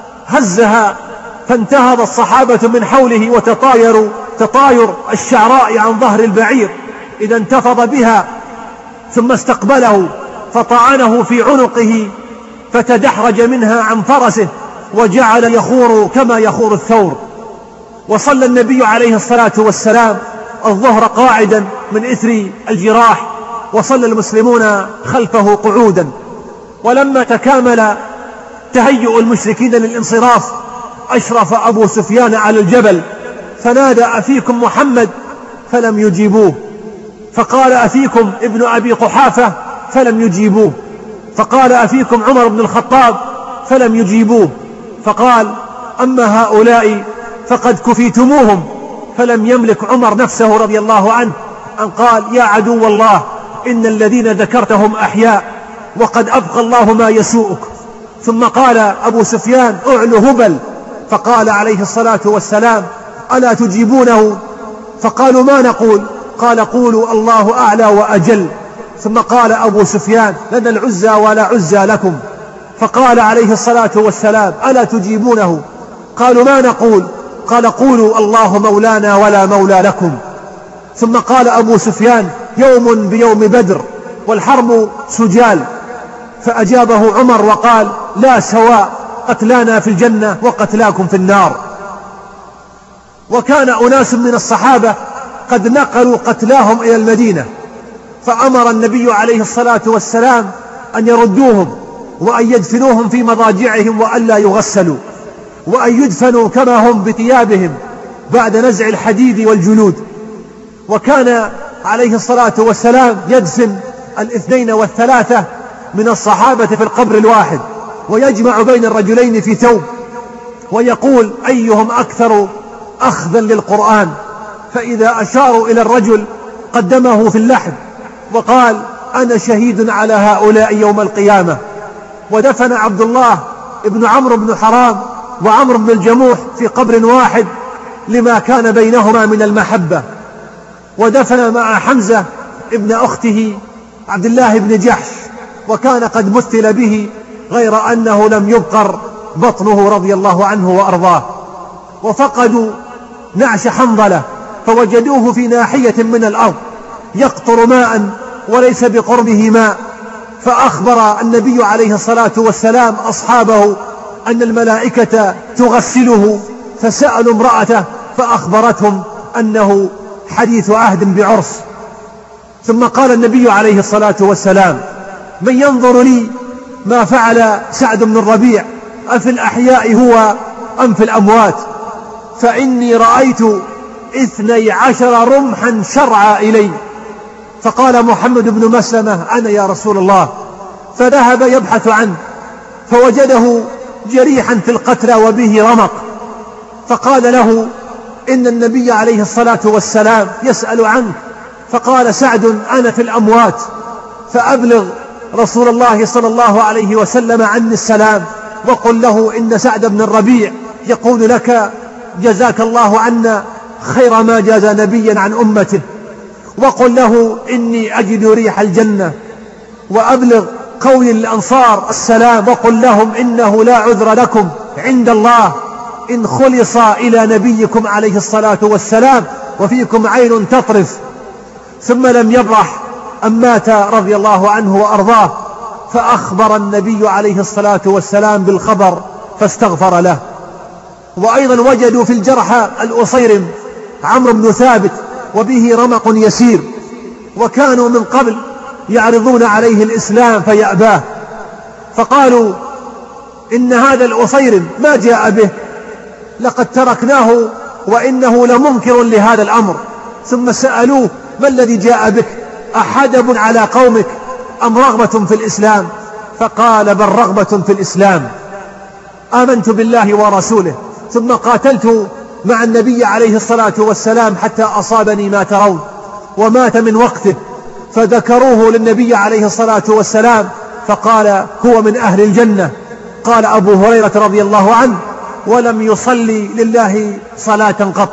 [SPEAKER 2] هزها فانتهض الصحابة من حوله وتطايروا تطاير الشعراء عن ظهر البعير إذا انتفض بها، ثم استقبله فطعنه في عنقه فتدحرج منها عن فرسه وجعل يخور كما يخور الثور. وصلى النبي عليه الصلاة والسلام الظهر قاعدا من إثر الجراح، وصلى المسلمون خلفه قعودا. ولما تكامل تهيؤ المشركين للانصراف أشرف أبو سفيان على الجبل فنادى: أفيكم محمد؟ فلم يجيبوه. فقال: أفيكم ابن أبي قحافة؟ فلم يجيبوه. فقال: أفيكم عمر بن الخطاب؟ فلم يجيبوه. فقال: أما هؤلاء فقد كفيتموهم. فلم يملك عمر نفسه رضي الله عنه أن قال: يا عدو الله، إن الذين ذكرتهم أحياء وقد أبقى الله ما يسوءك. ثم قال أبو سفيان: أعلو هبل. فقال عليه الصلاة والسلام: ألا تجيبونه؟ فقالوا: ما نقول؟ قال: قولوا الله أعلى وأجل. ثم قال أبو سفيان: لنا العزى ولا عزى لكم. فقال عليه الصلاة والسلام: ألا تجيبونه؟ قالوا: ما نقول؟ قال: قولوا الله مولانا ولا مولى لكم. ثم قال أبو سفيان: يوم بيوم بدر والحرب سجال. فأجابه عمر وقال: لا سواء، قتلانا في الجنة وقتلاكم في النار. وكان أناس من الصحابة قد نقلوا قتلاهم إلى المدينة، فأمر النبي عليه الصلاة والسلام أن يردوهم وأن يدفنوهم في مضاجعهم وألا يغسلوا، وأن يدفنوا كما هم بثيابهم بعد نزع الحديد والجلود. وكان عليه الصلاة والسلام يدفن الاثنين والثلاثة من الصحابة في القبر الواحد، ويجمع بين الرجلين في ثوب، ويقول: أيهم أكثر أخذا للقرآن؟ فإذا أشاروا إلى الرجل قدمه في اللحد وقال: أنا شهيد على هؤلاء يوم القيامة. ودفن عبد الله ابن عمرو بن حرام وعمرو بن الجموح في قبر واحد لما كان بينهما من المحبة. ودفن مع حمزة ابن أخته عبد الله بن جحش، وكان قد مثل به غير أنه لم يبقر بطنه رضي الله عنه وأرضاه. وفقدوا نعش حنظلة فوجدوه في ناحية من الأرض يقطر ماء وليس بقربه ماء، فأخبر النبي عليه الصلاة والسلام أصحابه أن الملائكة تغسله، فسألوا امرأته فأخبرتهم أنه حديث عهد بعرس. ثم قال النبي عليه الصلاة والسلام: من ينظر لي ما فعل سعد بن الربيع، أفي الأحياء هو أم في الأموات؟ فإني رأيت اثني عشر رمحا شرعا إلي. فقال محمد بن مسلمة: أنا يا رسول الله. فذهب يبحث عنه فوجده جريحا في القتلى وبه رمق، فقال له: إن النبي عليه الصلاة والسلام يسأل عنك. فقال سعد: أنا في الأموات، فأبلغ رسول الله صلى الله عليه وسلم عني السلام، وقل له إن سعد بن الربيع يقول لك: جزاك الله عنا خير ما جاز نبيا عن أمته. وقل له إني أجد ريح الجنة. وأبلغ قول الأنصار السلام، وقل لهم إنه لا عذر لكم عند الله إن خلص إلى نبيكم عليه الصلاة والسلام وفيكم عين تطرف. ثم لم يبرح أن مات رضي الله عنه وأرضاه، فأخبر النبي عليه الصلاة والسلام بالخبر فاستغفر له. وأيضا وجدوا في الجرحى الأصيرم عمرو بن ثابت وبه رمق يسير، وكانوا من قبل يعرضون عليه الإسلام فيأباه، فقالوا إن هذا الأصيرم ما جاء به، لقد تركناه وإنه لمنكر لهذا الأمر. ثم سألوه: ما الذي جاء بك؟ أحدب على قومك أم رغبة في الإسلام؟ فقال: بل رغبة في الإسلام، آمنت بالله ورسوله، ثم قاتلت مع النبي عليه الصلاة والسلام حتى أصابني ما ترون، ومات من وقته. فذكروه للنبي عليه الصلاة والسلام فقال: هو من أهل الجنة. قال أبو هريرة رضي الله عنه: ولم يصلي لله صلاة قط.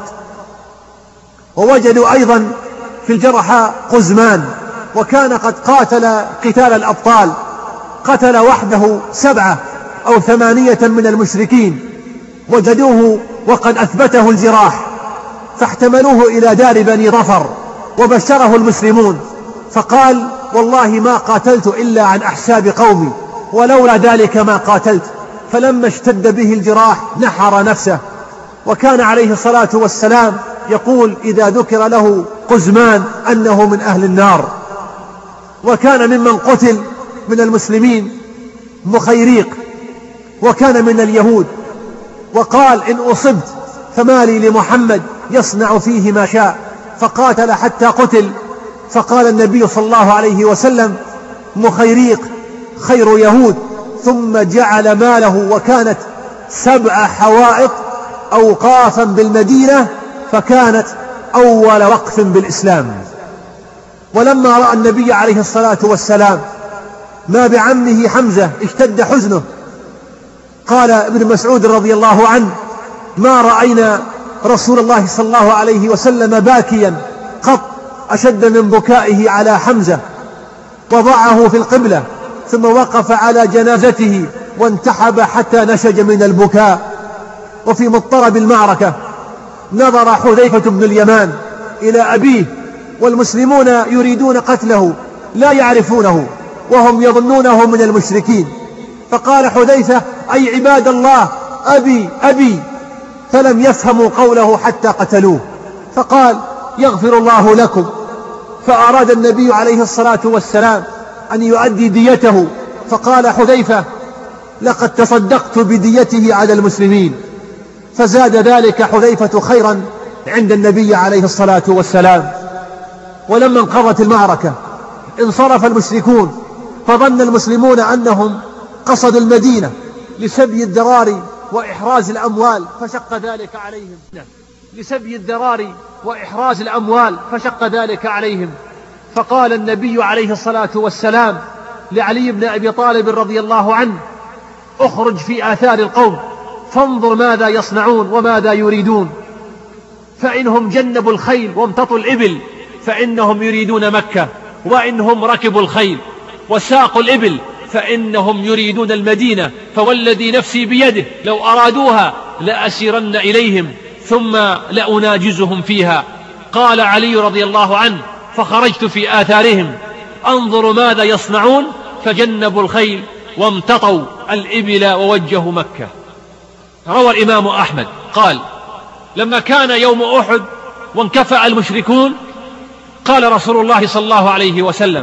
[SPEAKER 2] ووجدوا أيضا في الجرحى قزمان، وكان قد قاتل قتال الأبطال، قتل وحده سبعة أو ثمانية من المشركين، وجدوه وقد أثبته الجراح، فاحتملوه إلى دار بني ظفر وبشره المسلمون، فقال: والله ما قاتلت إلا عن أحساب قومي، ولولا ذلك ما قاتلت. فلما اشتد به الجراح نحر نفسه. وكان عليه الصلاة والسلام يقول إذا ذكر له قزمان أنه من أهل النار. وكان ممن قتل من المسلمين مخيريق، وكان من اليهود، وقال: إن أصبت فما لي لمحمد يصنع فيه ما شاء، فقاتل حتى قتل. فقال النبي صلى الله عليه وسلم: مخيريق خير يهود. ثم جعل ماله، وكانت سبع حوائط أوقافا بالمدينة، فكانت أول وقف بالإسلام. ولما رأى النبي عليه الصلاة والسلام ما بعمه حمزة اشتد حزنه. قال ابن مسعود رضي الله عنه: ما رأينا رسول الله صلى الله عليه وسلم باكيا قط أشد من بكائه على حمزة. وضعه في القبلة ثم وقف على جنازته وانتحب حتى نشج من البكاء. وفي مضطرب المعركة نظر حذيفة بن اليمان إلى أبيه، والمسلمون يريدون قتله لا يعرفونه وهم يظنونه من المشركين، فقال حذيفة: أي عباد الله، أبي أبي، فلم يفهموا قوله حتى قتلوه. فقال: يغفر الله لكم. فأراد النبي عليه الصلاة والسلام أن يؤدي ديته، فقال حذيفة: لقد تصدقت بديته على المسلمين. فزاد ذلك حذيفة خيرا عند النبي عليه الصلاة والسلام. ولما انقضت المعركة انصرف المشركون، فظن المسلمون أنهم قصدوا المدينة لسبي الذراري وإحراز الأموال، فشق ذلك عليهم لسبي الذراري وإحراز الأموال فشق ذلك عليهم. فقال النبي عليه الصلاة والسلام لعلي بن أبي طالب رضي الله عنه: اخرج في آثار القوم فانظر ماذا يصنعون وماذا يريدون، فإنهم جنبوا الخيل وامتطوا الإبل فإنهم يريدون مكة، وإنهم ركبوا الخيل وساقوا الإبل فإنهم يريدون المدينة، فوالذي نفسي بيده لو أرادوها لأسيرن إليهم ثم لأناجزهم فيها. قال علي رضي الله عنه: فخرجت في آثارهم أنظر ماذا يصنعون، فجنبوا الخيل وامتطوا الإبل ووجهوا مكة. روى الإمام أحمد قال: لما كان يوم أحد وانكفأ المشركون قال رسول الله صلى الله عليه وسلم: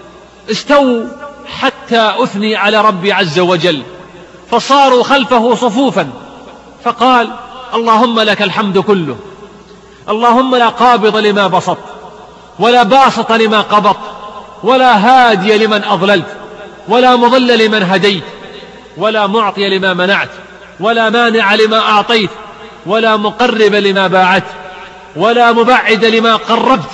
[SPEAKER 2] استووا حتى أثني على ربي عز وجل، فصاروا خلفه صفوفا، فقال: اللهم لك الحمد كله، اللهم لا قابض لما بسط ولا باسط لما قبضت ولا هادي لمن أضللت ولا مضل لمن هديت ولا معطي لما منعت ولا مانع لما أعطيت ولا مقرب لما باعت ولا مبعد لما قربت.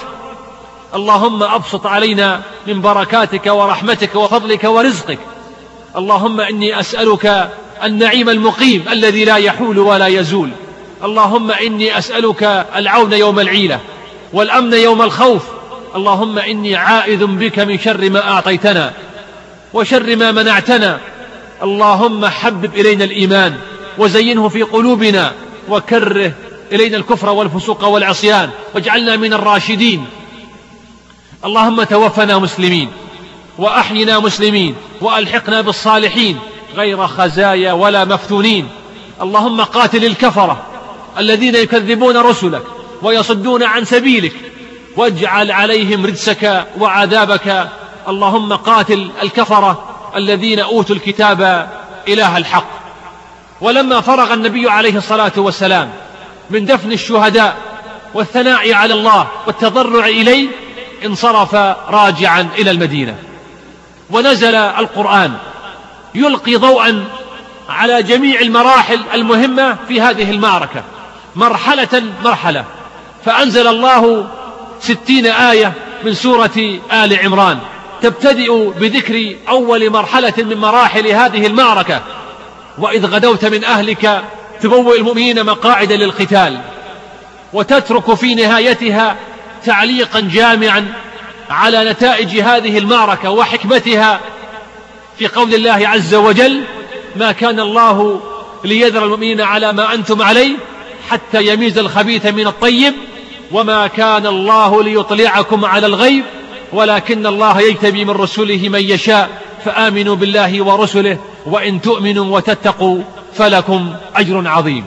[SPEAKER 2] اللهم أبسط علينا من بركاتك ورحمتك وفضلك ورزقك. اللهم إني أسألك النعيم المقيم الذي لا يحول ولا يزول. اللهم إني أسألك العون يوم العيلة والأمن يوم الخوف. اللهم إني عائذ بك من شر ما أعطيتنا وشر ما منعتنا. اللهم حبب إلينا الإيمان وزينه في قلوبنا وكره إلينا الكفر والفسوق والعصيان واجعلنا من الراشدين.
[SPEAKER 5] اللهم توفنا مسلمين وأحينا مسلمين وألحقنا بالصالحين غير خزايا ولا مفتونين. اللهم قاتل الكفرة الذين يكذبون رسلك ويصدون عن سبيلك، واجعل عليهم رجسك وعذابك. اللهم قاتل الكفرة الذين أوتوا الكتاب إله الحق. ولما فرغ النبي عليه الصلاة والسلام من دفن الشهداء والثناء على الله والتضرع إليه، انصرف راجعا إلى المدينة، ونزل القرآن يلقي ضوءا على جميع المراحل المهمة في هذه المعركة مرحلة مرحلة. فأنزل الله ستين آية من سورة آل عمران تبتدئ بذكر أول مرحلة من مراحل هذه المعركة: وإذ غدوت من أهلك تبوئ المؤمنين مقاعد للقتال، وتترك في نهايتها تعليقا جامعا على نتائج هذه المعركة وحكمتها في قول الله عز وجل: ما كان الله ليذر المؤمنين على ما أنتم عليه حتى يميز الخبيث من الطيب، وما كان الله ليطلعكم على الغيب ولكن الله يجتبي من رسله من يشاء، فآمنوا بالله ورسله وإن تؤمنوا وتتقوا فلكم أجر عظيم.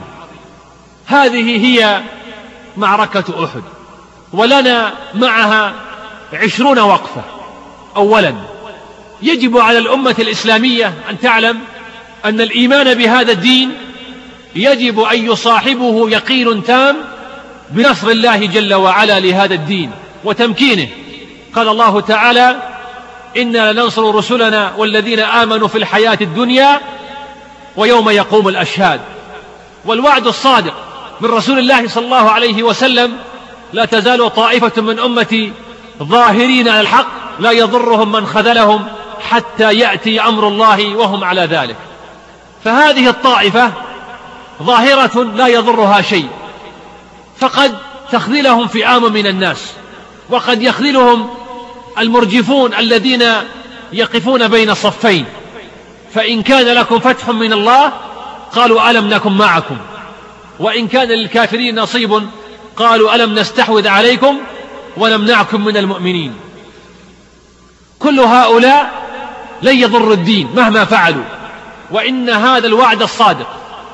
[SPEAKER 5] هذه هي معركة أحد، ولنا معها عشرون وقفة. أولا، يجب على الأمة الإسلامية أن تعلم أن الإيمان بهذا الدين يجب أن يصاحبه يقين تام بنصر الله جل وعلا لهذا الدين وتمكينه. قال الله تعالى: إنا لننصر رسلنا والذين آمنوا في الحياة الدنيا ويوم يقوم الأشهاد. والوعد الصادق من رسول الله صلى الله عليه وسلم: لا تزال طائفة من أمتي ظاهرين على الحق لا يضرهم من خذلهم حتى يأتي أمر الله وهم على ذلك. فهذه الطائفة ظاهرة لا يضرها شيء، فقد تخذلهم فئام من الناس، وقد يخذلهم المرجفون الذين يقفون بين الصفين. فإن كان لكم فتح من الله قالوا ألم نكن معكم، وإن كان للكافرين نصيب قالوا ألم نستحوذ عليكم ونمنعكم من المؤمنين. كل هؤلاء لن يضر الدين مهما فعلوا. وإن هذا الوعد الصادق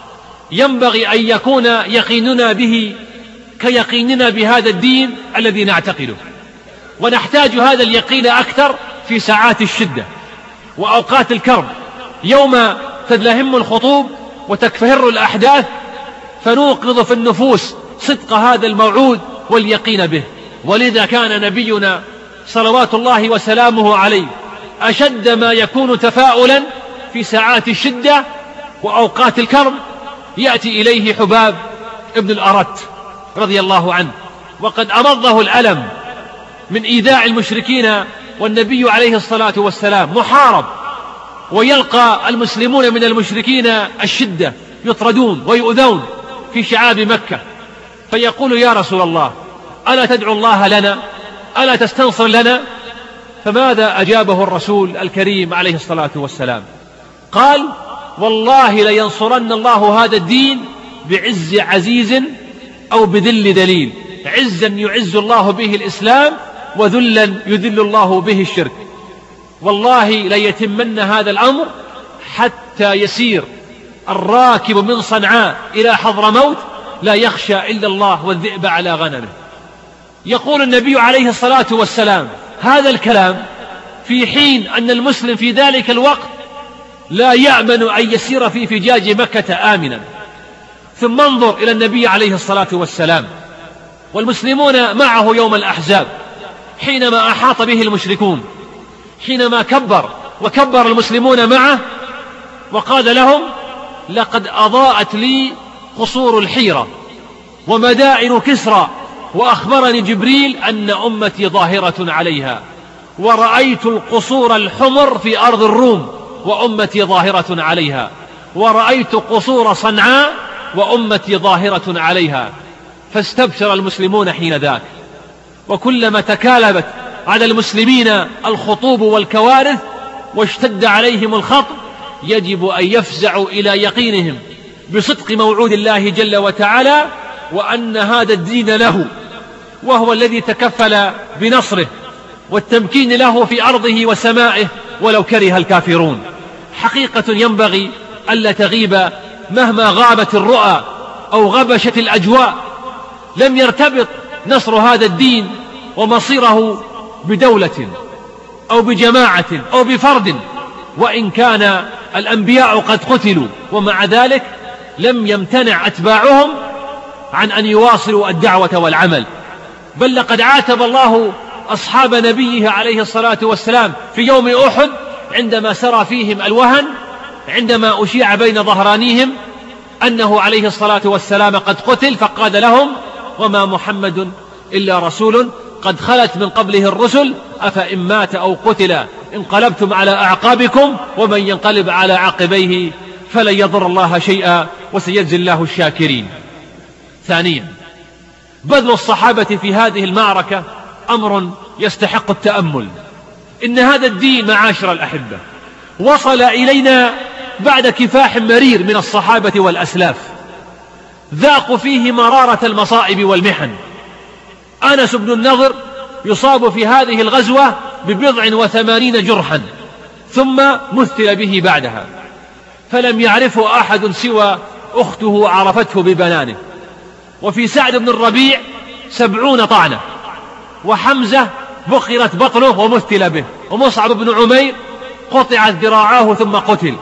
[SPEAKER 5] ينبغي أن يكون يقيننا به كيقيننا بهذا الدين الذي نعتقده، ونحتاج هذا اليقين أكثر في ساعات الشدة وأوقات الكرب، يوم تدلهم الخطوب وتكفهر الأحداث، فنوقظ في النفوس صدق هذا الموعود واليقين به. ولذا كان نبينا صلوات الله وسلامه عليه أشد ما يكون تفاؤلا في ساعات الشدة وأوقات الكرب. يأتي إليه حباب ابن الأرت رضي الله عنه وقد أمضه الألم من إيذاء المشركين، والنبي عليه الصلاة والسلام محارب، ويلقى المسلمون من المشركين الشدة، يطردون ويؤذون في شعاب مكة. فيقول: يا رسول الله، ألا تدعو الله لنا؟ ألا تستنصر لنا؟ فماذا أجابه الرسول الكريم عليه الصلاة والسلام؟ قال: والله لينصرن الله هذا الدين بعز عزيز أو بذل ذليل. عزا يعز الله به الإسلام، وذلا يذل الله به الشرك. والله ليتمن هذا الأمر حتى يسير الراكب من صنعاء إلى حضرموت لا يخشى إلا الله والذئب على غنمه. يقول النبي عليه الصلاة والسلام هذا الكلام في حين أن المسلم في ذلك الوقت لا يأمن أن يسير في فجاج مكة آمنا. ثم انظر إلى النبي عليه الصلاة والسلام والمسلمون معه يوم الأحزاب، حينما أحاط به المشركون، حينما كبر وكبر المسلمون معه وقال لهم: لقد أضاءت لي قصور الحيرة ومدائن كسرى، وأخبرني جبريل أن أمتي ظاهرة عليها، ورأيت القصور الحمر في أرض الروم وأمتي ظاهرة عليها، ورأيت قصور صنعاء وأمتي ظاهرة عليها. فاستبشر المسلمون حين ذاك. وكلما تكالبت على المسلمين الخطوب والكوارث واشتد عليهم الخطر، يجب أن يفزعوا إلى يقينهم بصدق موعود الله جل وتعالى، وأن هذا الدين له، وهو الذي تكفل بنصره والتمكين له في أرضه وسمائه ولو كره الكافرون. حقيقة ينبغي ألا تغيب مهما غابت الرؤى أو غبشت الأجواء. لم يرتبط نصر هذا الدين ومصيره بدولة أو بجماعة أو بفرد، وإن كان الأنبياء قد قتلوا، ومع ذلك لم يمتنع أتباعهم عن أن يواصلوا الدعوة والعمل. بل لقد عاتب الله أصحاب نبيه عليه الصلاة والسلام في يوم أحد عندما سرى فيهم الوهن، عندما أشيع بين ظهرانيهم أنه عليه الصلاة والسلام قد قتل، فقال لهم: وما محمد إلا رسول قد خلت من قبله الرسل أفإن مات أو قتل انقلبتم على أعقابكم ومن ينقلب على عقبيه فلن يضر الله شيئا وسيجزي الله الشاكرين. ثانيا، بذل الصحابة في هذه المعركة أمر يستحق التأمل. إن هذا الدين معاشر الأحبة وصل إلينا بعد كفاح مرير من الصحابة والأسلاف، ذاقوا فيه مرارة المصائب والمحن. أنس بن النضر يصاب في هذه الغزوة ببضع وثمانين جرحا، ثم مثل به بعدها، فلم يعرفه أحد سوى أخته عرفته ببنانه. وفي سعد بن الربيع سبعون طعنة، وحمزة بخرت بطنه ومثل به، ومصعب بن عمير قطعت ذراعاه ثم قتل.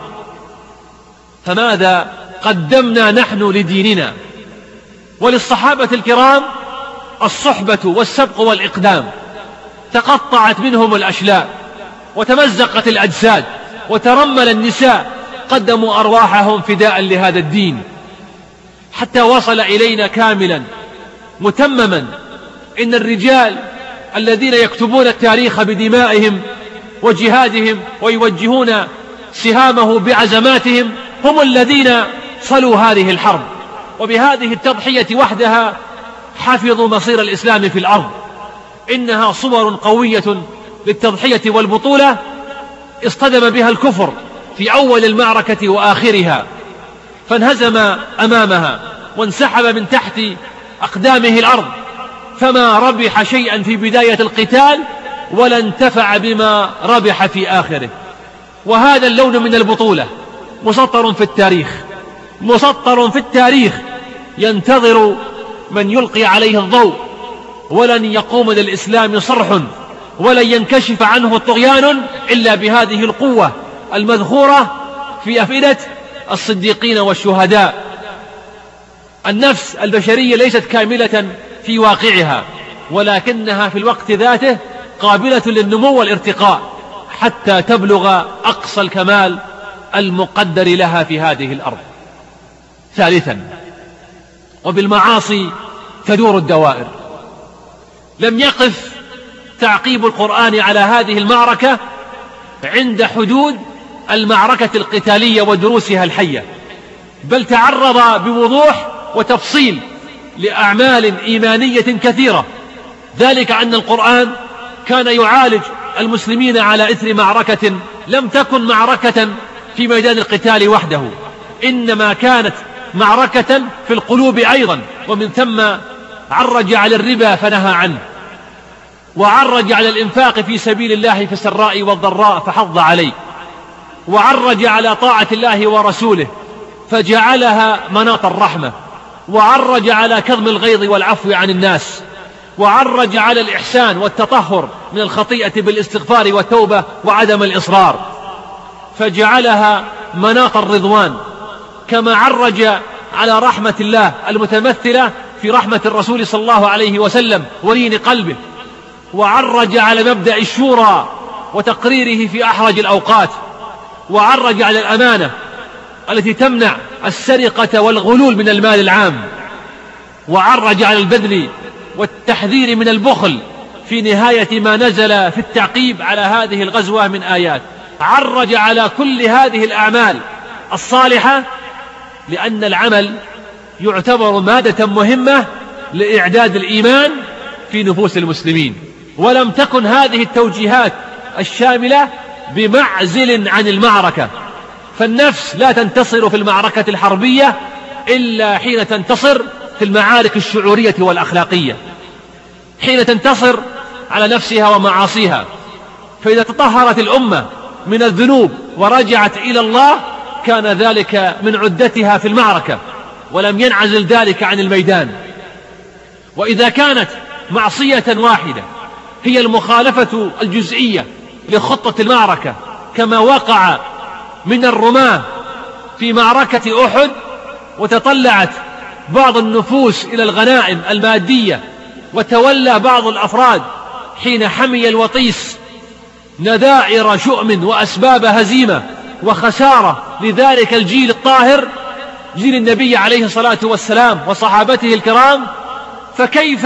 [SPEAKER 5] فماذا قدمنا نحن لديننا؟ وللصحابة الكرام الصحبة والسبق والإقدام، تقطعت منهم الأشلاء وتمزقت الأجساد وترمل النساء، قدموا أرواحهم فداء لهذا الدين حتى وصل إلينا كاملا متمما. إن الرجال الذين يكتبون التاريخ بدمائهم وجهادهم ويوجهون سهامه بعزماتهم هم الذين صلوا هذه الحرب، وبهذه التضحية وحدها حفظوا مصير الإسلام في الأرض. إنها صور قوية للتضحية والبطولة اصطدم بها الكفر في أول المعركة وآخرها، فانهزم أمامها وانسحب من تحت أقدامه الأرض، فما ربح شيئا في بداية القتال ولا انتفع بما ربح في آخره. وهذا اللون من البطولة مسطر في التاريخ، مسطر في التاريخ، ينتظر من يلقي عليه الضوء. ولن يقوم للإسلام صرح ولن ينكشف عنه طغيان إلا بهذه القوة المذخورة في أفئدة الصديقين والشهداء. النفس البشرية ليست كاملة في واقعها، ولكنها في الوقت ذاته قابلة للنمو والارتقاء حتى تبلغ أقصى الكمال المقدر لها في هذه الأرض. ثالثا، وبالمعاصي تدور الدوائر. لم يقف تعقيب القرآن على هذه المعركة عند حدود المعركة القتالية ودروسها الحية، بل تعرض بوضوح وتفصيل لأعمال إيمانية كثيرة. ذلك أن القرآن كان يعالج المسلمين على إثر معركة لم تكن معركة في ميدان القتال وحده، إنما كانت معركة في القلوب أيضا. ومن ثم عرج على الربا فنهى عنه، وعرج على الإنفاق في سبيل الله في السراء والضراء فحض عليه، وعرج على طاعة الله ورسوله فجعلها مناط الرحمة، وعرج على كظم الغيظ والعفو عن الناس، وعرج على الإحسان والتطهر من الخطيئة بالاستغفار والتوبة وعدم الإصرار فجعلها مناط الرضوان. كما عرج على رحمة الله المتمثلة في رحمة الرسول صلى الله عليه وسلم ولين قلبه، وعرج على مبدأ الشورى وتقريره في أحرج الأوقات، وعرج على الأمانة التي تمنع السرقة والغلول من المال العام، وعرج على البذل والتحذير من البخل في نهاية ما نزل في التعقيب على هذه الغزوة من آيات. عرج على كل هذه الأعمال الصالحة لأن العمل يعتبر مادة مهمة لإعداد الإيمان في نفوس المسلمين. ولم تكن هذه التوجيهات الشاملة بمعزل عن المعركة، فالنفس لا تنتصر في المعركة الحربية إلا حين تنتصر في المعارك الشعورية والأخلاقية، حين تنتصر على نفسها ومعاصيها. فإذا تطهرت الأمة من الذنوب ورجعت إلى الله كان ذلك من عدتها في المعركة، ولم ينعزل ذلك عن الميدان. وإذا كانت معصية واحدة هي المخالفة الجزئية لخطة المعركة كما وقع من الرماة في معركة أحد، وتطلعت بعض النفوس إلى الغنائم المادية، وتولى بعض الأفراد حين حمي الوطيس نذائر شؤم وأسباب هزيمة وخسارة لذلك الجيل الطاهر، جيل النبي عليه الصلاة والسلام وصحابته الكرام، فكيف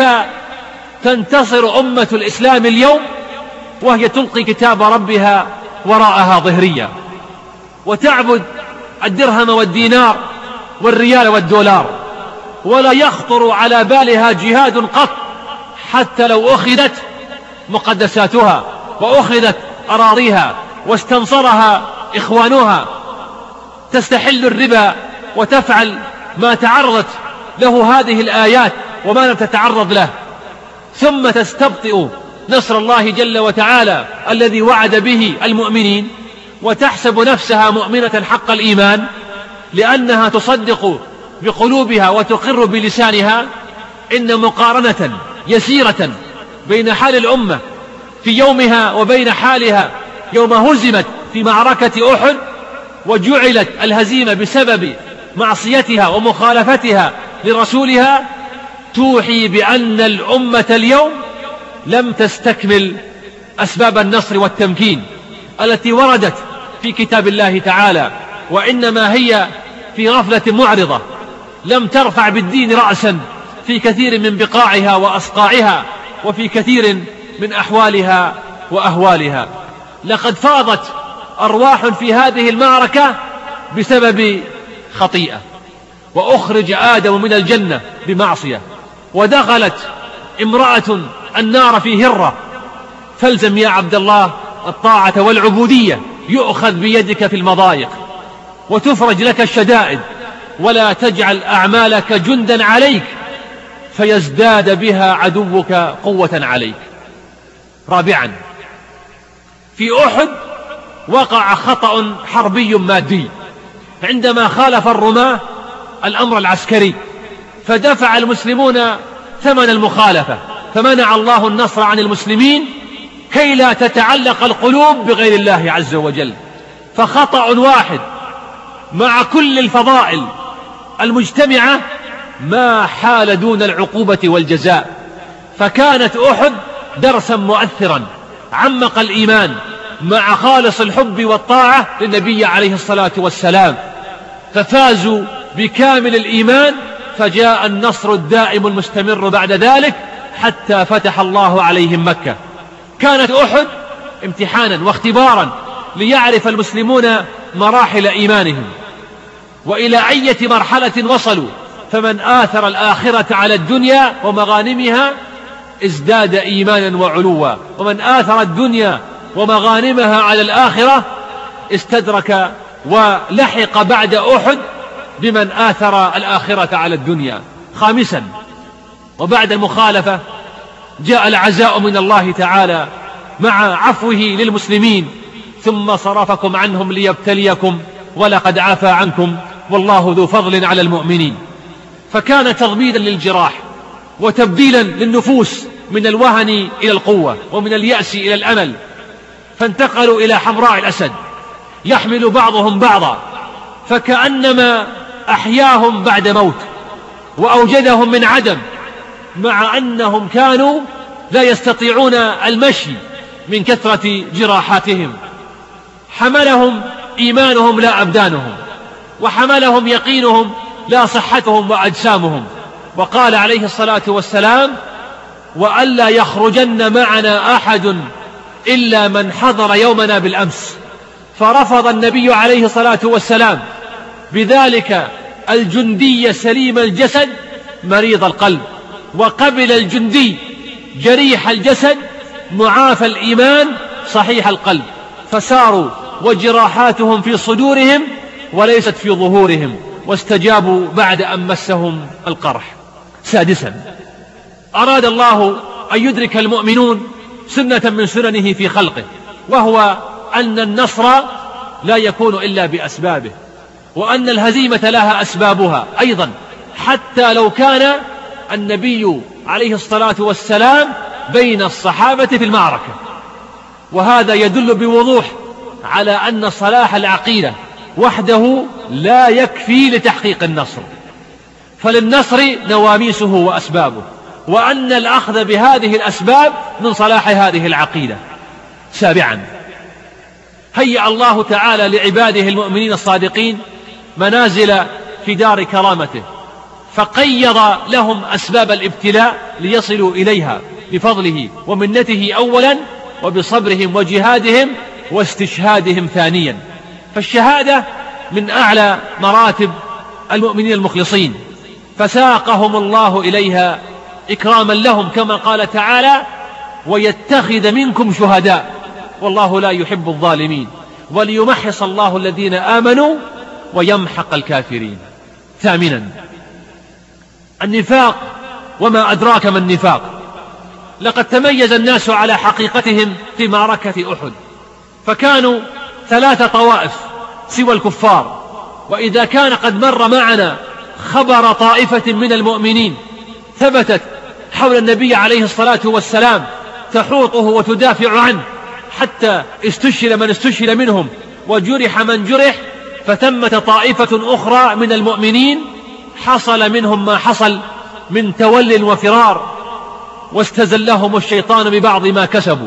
[SPEAKER 5] تنتصر أمة الإسلام اليوم وهي تلقي كتاب ربها وراءها ظهريا، وتعبد الدرهم والدينار والريال والدولار، ولا يخطر على بالها جهاد قط، حتى لو أخذت مقدساتها وأخذت أراضيها واستنصرها إخوانها، تستحل الربا وتفعل ما تعرضت له هذه الآيات وما لم تتعرض له، ثم تستبطئ نصر الله جل وتعالى الذي وعد به المؤمنين، وتحسب نفسها مؤمنة حق الإيمان لأنها تصدق بقلوبها وتقر بلسانها. إن مقارنة يسيرة بين حال الأمة في يومها وبين حالها يوم هزمت في معركة أحد وجعلت الهزيمة بسبب معصيتها ومخالفتها لرسولها، توحي بأن الأمة اليوم لم تستكمل أسباب النصر والتمكين التي وردت في كتاب الله تعالى، وإنما هي في غفلة معرضة، لم ترفع بالدين رأسا في كثير من بقاعها وأصقاعها وفي كثير من أحوالها وأهوالها. لقد فاضت أرواح في هذه المعركة بسبب خطيئة، وأخرج آدم من الجنة بمعصية، ودخلت امرأة النار في هرة. فالزم يا عبد الله الطاعة والعبودية، يؤخذ بيدك في المضايق وتفرج لك الشدائد، ولا تجعل أعمالك جندا عليك فيزداد بها عدوك قوة عليك. رابعا، في أحد وقع خطأ حربي مادي عندما خالف الرماة الأمر العسكري، فدفع المسلمون ثمن المخالفة، فمنع الله النصر عن المسلمين كي لا تتعلق القلوب بغير الله عز وجل. فخطأ واحد مع كل الفضائل المجتمعة ما حال دون العقوبة والجزاء. فكانت أحد درسا مؤثرا عمق الإيمان مع خالص الحب والطاعة للنبي عليه الصلاة والسلام، ففازوا بكامل الإيمان، فجاء النصر الدائم المستمر بعد ذلك حتى فتح الله عليهم مكة. كانت أحد امتحانا واختبارا ليعرف المسلمون مراحل إيمانهم وإلى أي مرحلة وصلوا، فمن آثر الآخرة على الدنيا ومغانمها ازداد إيمانا وعلوا، ومن آثر الدنيا ومغانمها على الآخرة استدرك ولحق بعد أحد بمن آثر الآخرة على الدنيا. خامسا، وبعد المخالفة جاء العزاء من الله تعالى مع عفوه للمسلمين، ثم صرفكم عنهم ليبتليكم ولقد عفا عنكم والله ذو فضل على المؤمنين. فكان تضميدا للجراح وتبديلا للنفوس من الوهن إلى القوة ومن اليأس إلى الأمل، فانتقلوا إلى حمراء الأسد يحمل بعضهم بعضا، فكأنما أحياهم بعد موت وأوجدهم من عدم، مع أنهم كانوا لا يستطيعون المشي من كثرة جراحاتهم. حملهم إيمانهم لا أبدانهم، وحملهم يقينهم لا صحتهم وأجسامهم. وقال عليه الصلاة والسلام: وألا يخرجن معنا أحد إلا من حضر يومنا بالأمس. فرفض النبي عليه الصلاة والسلام بذلك الجندي سليم الجسد مريض القلب، وقبل الجندي جريح الجسد معافى الإيمان صحيح القلب، فساروا وجراحاتهم في صدورهم وليست في ظهورهم، واستجابوا بعد أن مسهم القرح. سادسا، أراد الله أن يدرك المؤمنون سنة من سننه في خلقه، وهو أن النصر لا يكون إلا بأسبابه، وأن الهزيمة لها أسبابها أيضا، حتى لو كان النبي عليه الصلاة والسلام بين الصحابة في المعركة. وهذا يدل بوضوح على أن صلاح العقيدة وحده لا يكفي لتحقيق النصر، فللنصر نواميسه وأسبابه، وأن الأخذ بهذه الأسباب من صلاح هذه العقيدة. سابعا، هيأ الله تعالى لعباده المؤمنين الصادقين منازل في دار كرامته، فقيض لهم أسباب الابتلاء ليصلوا إليها بفضله ومنته أولا، وبصبرهم وجهادهم واستشهادهم ثانيا. فالشهادة من أعلى مراتب المؤمنين المخلصين، فساقهم الله إليها إكراما لهم، كما قال تعالى: ويتخذ منكم شهداء والله لا يحب الظالمين وليمحص الله الذين آمنوا ويمحق الكافرين. ثامنا، النفاق وما أدراك ما النفاق. لقد تميز الناس على حقيقتهم في معركة أحد، فكانوا ثلاث طوائف سوى الكفار. وإذا كان قد مر معنا خبر طائفة من المؤمنين ثبتت حول النبي عليه الصلاة والسلام تحوطه وتدافع عنه حتى استشهد من استشهد منهم وجرح من جرح، فثمة طائفة أخرى من المؤمنين حصل منهم ما حصل من تول وفرار، واستزلهم الشيطان ببعض ما كسبوا،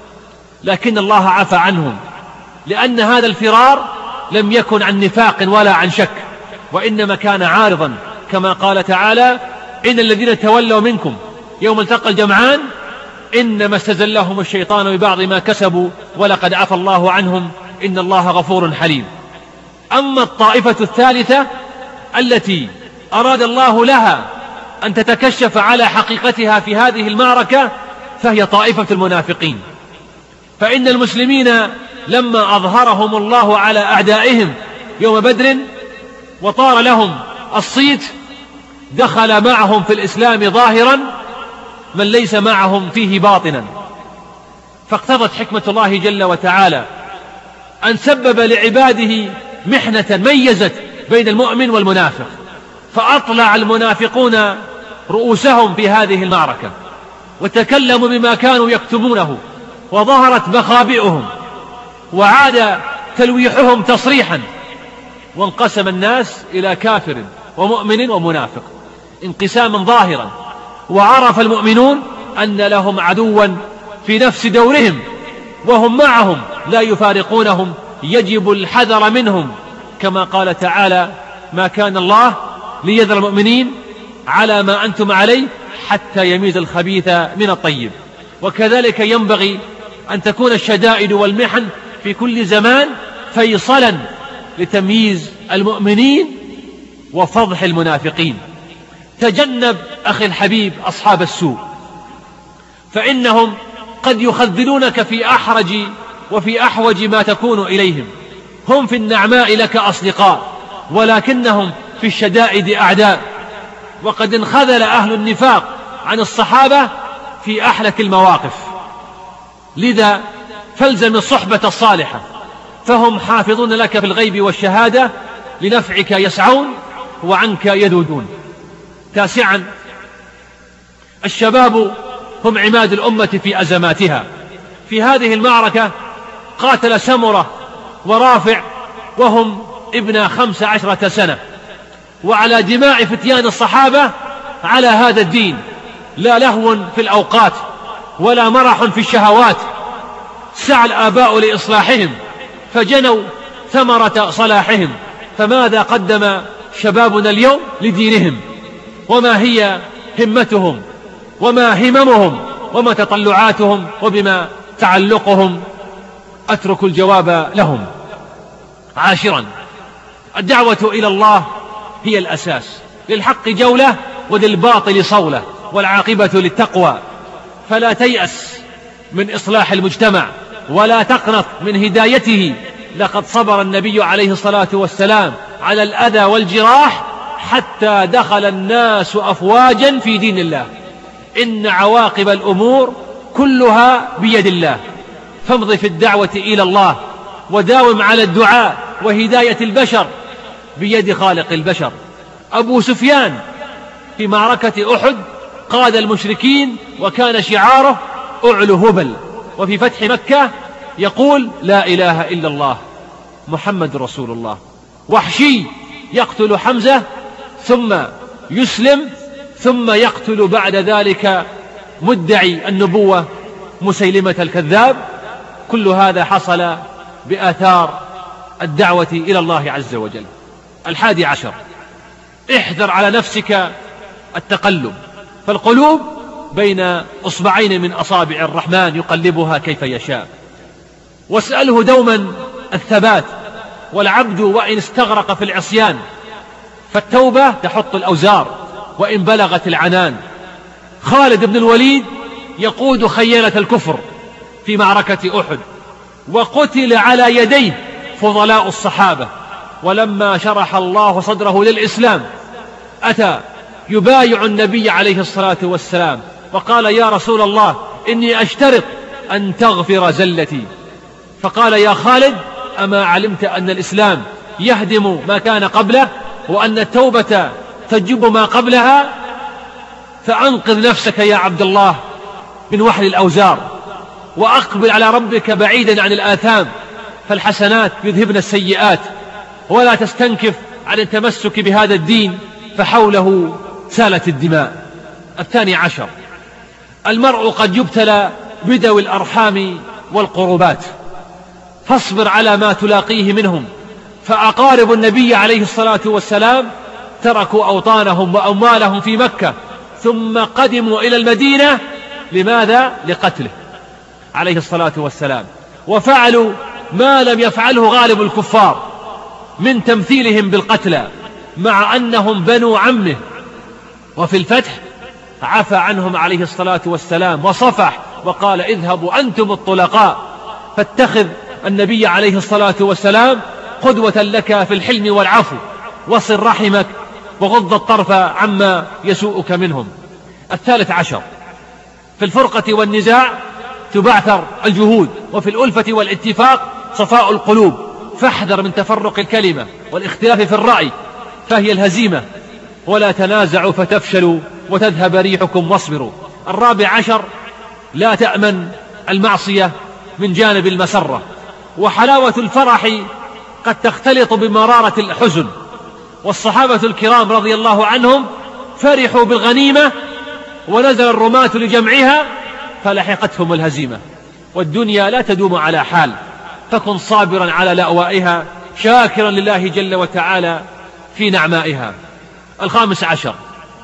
[SPEAKER 5] لكن الله عفى عنهم، لأن هذا الفرار لم يكن عن نفاق ولا عن شك، وإنما كان عارضا، كما قال تعالى: إن الذين تولوا منكم يوم التقى الجمعان إنما استزلهم الشيطان ببعض ما كسبوا ولقد عفى الله عنهم إن الله غفور حليم. أما الطائفة الثالثة التي أراد الله لها أن تتكشف على حقيقتها في هذه المعركة فهي طائفة المنافقين، فإن المسلمين لما أظهرهم الله على أعدائهم يوم بدر وطار لهم الصيت دخل معهم في الإسلام ظاهرا من ليس معهم فيه باطنا، فاقتضت حكمة الله جل وتعالى أن سبب لعباده محنة ميزت بين المؤمن والمنافق، فأطلع المنافقون رؤوسهم في هذه المعركة وتكلموا بما كانوا يكتمونه، وظهرت مخابئهم وعاد تلويحهم تصريحا، وانقسم الناس إلى كافر ومؤمن ومنافق انقساما ظاهرا، وعرف المؤمنون أن لهم عدوا في نفس دورهم وهم معهم لا يفارقونهم، يجب الحذر منهم، كما قال تعالى: ما كان الله ليذر المؤمنين على ما أنتم عليه حتى يميز الخبيث من الطيب. وكذلك ينبغي أن تكون الشدائد والمحن في كل زمان فيصلا لتمييز المؤمنين وفضح المنافقين. تجنب أخي الحبيب أصحاب السوء، فإنهم قد يخذلونك في أحرج وفي أحوج ما تكون إليهم. هم في النعماء لك أصدقاء، ولكنهم في الشدائد أعداء. وقد انخذل أهل النفاق عن الصحابة في أحلك المواقف، لذا فالزم الصحبة الصالحة، فهم حافظون لك في الغيب والشهادة، لنفعك يسعون وعنك يذودون. تاسعا، الشباب هم عماد الأمة في أزماتها. في هذه المعركة قاتل سمرة ورافع وهم ابن خمس عشرة سنة، وعلى دماء فتيان الصحابة على هذا الدين، لا لهو في الأوقات ولا مرح في الشهوات. سعى الآباء لإصلاحهم فجنوا ثمرة صلاحهم، فماذا قدم شبابنا اليوم لدينهم؟ وما هي همتهم وما هممهم وما تطلعاتهم وبما تعلقهم؟ أترك الجواب لهم. عاشرا، الدعوة إلى الله هي الأساس، للحق جولة وللباطل صولة، والعاقبة للتقوى. فلا تيأس من إصلاح المجتمع ولا تقنط من هدايته. لقد صبر النبي عليه الصلاة والسلام على الأذى والجراح حتى دخل الناس أفواجا في دين الله. إن عواقب الأمور كلها بيد الله، فامض في الدعوة إلى الله وداوم على الدعاء، وهداية البشر بيد خالق البشر. أبو سفيان في معركة أحد قاد المشركين وكان شعاره أعلو هبل، وفي فتح مكة يقول لا إله إلا الله محمد رسول الله. وحشي يقتل حمزة ثم يسلم ثم يقتل بعد ذلك مدعي النبوة مسيلمة الكذاب. كل هذا حصل بآثار الدعوة إلى الله عز وجل. الحادي عشر، احذر على نفسك التقلب، فالقلوب بين أصبعين من أصابع الرحمن يقلبها كيف يشاء، واسأله دوما الثبات. والعبد وإن استغرق في العصيان فالتوبة تحط الأوزار وإن بلغت العنان. خالد بن الوليد يقود خيانة الكفر في معركة أحد، وقتل على يديه فضلاء الصحابة، ولما شرح الله صدره للإسلام أتى يبايع النبي عليه الصلاة والسلام وقال يا رسول الله إني أشترط أن تغفر زلتي. فقال يا خالد أما علمت أن الإسلام يهدم ما كان قبله وأن التوبة تجب ما قبلها؟ فأنقذ نفسك يا عبد الله من وحل الأوزار، وأقبل على ربك بعيدا عن الآثام، فالحسنات يذهبن السيئات، ولا تستنكف عن التمسك بهذا الدين فحوله سالت الدماء. الثاني عشر، المرء قد يبتلى بدوي الأرحام والقربات، فاصبر على ما تلاقيه منهم. فأقارب النبي عليه الصلاة والسلام تركوا أوطانهم وأموالهم في مكة ثم قدموا إلى المدينة. لماذا؟ لقتله عليه الصلاة والسلام، وفعلوا ما لم يفعله غالب الكفار من تمثيلهم بالقتلى، مع أنهم بنو عمه. وفي الفتح عفى عنهم عليه الصلاة والسلام وصفح وقال اذهبوا أنتم الطلقاء. فاتخذ النبي عليه الصلاة والسلام قدوة لك في الحلم والعفو، وصل رحمك وغض الطرف عما يسوءك منهم. الثالث عشر، في الفرقة والنزاع تبعثر الجهود، وفي الألفة والاتفاق صفاء القلوب، فاحذر من تفرق الكلمة والاختلاف في الرأي فهي الهزيمة، ولا تنازعوا فتفشلوا وتذهب ريحكم واصبروا. الرابع عشر، لا تأمن المعصية من جانب المسرة، وحلاوة الفرح قد تختلط بمرارة الحزن. والصحابة الكرام رضي الله عنهم فرحوا بالغنيمة ونزل الرماة لجمعها فلحقتهم الهزيمة. والدنيا لا تدوم على حال، فكن صابرا على لأوائها شاكرا لله جل وتعالى في نعمائها. الخامس عشر،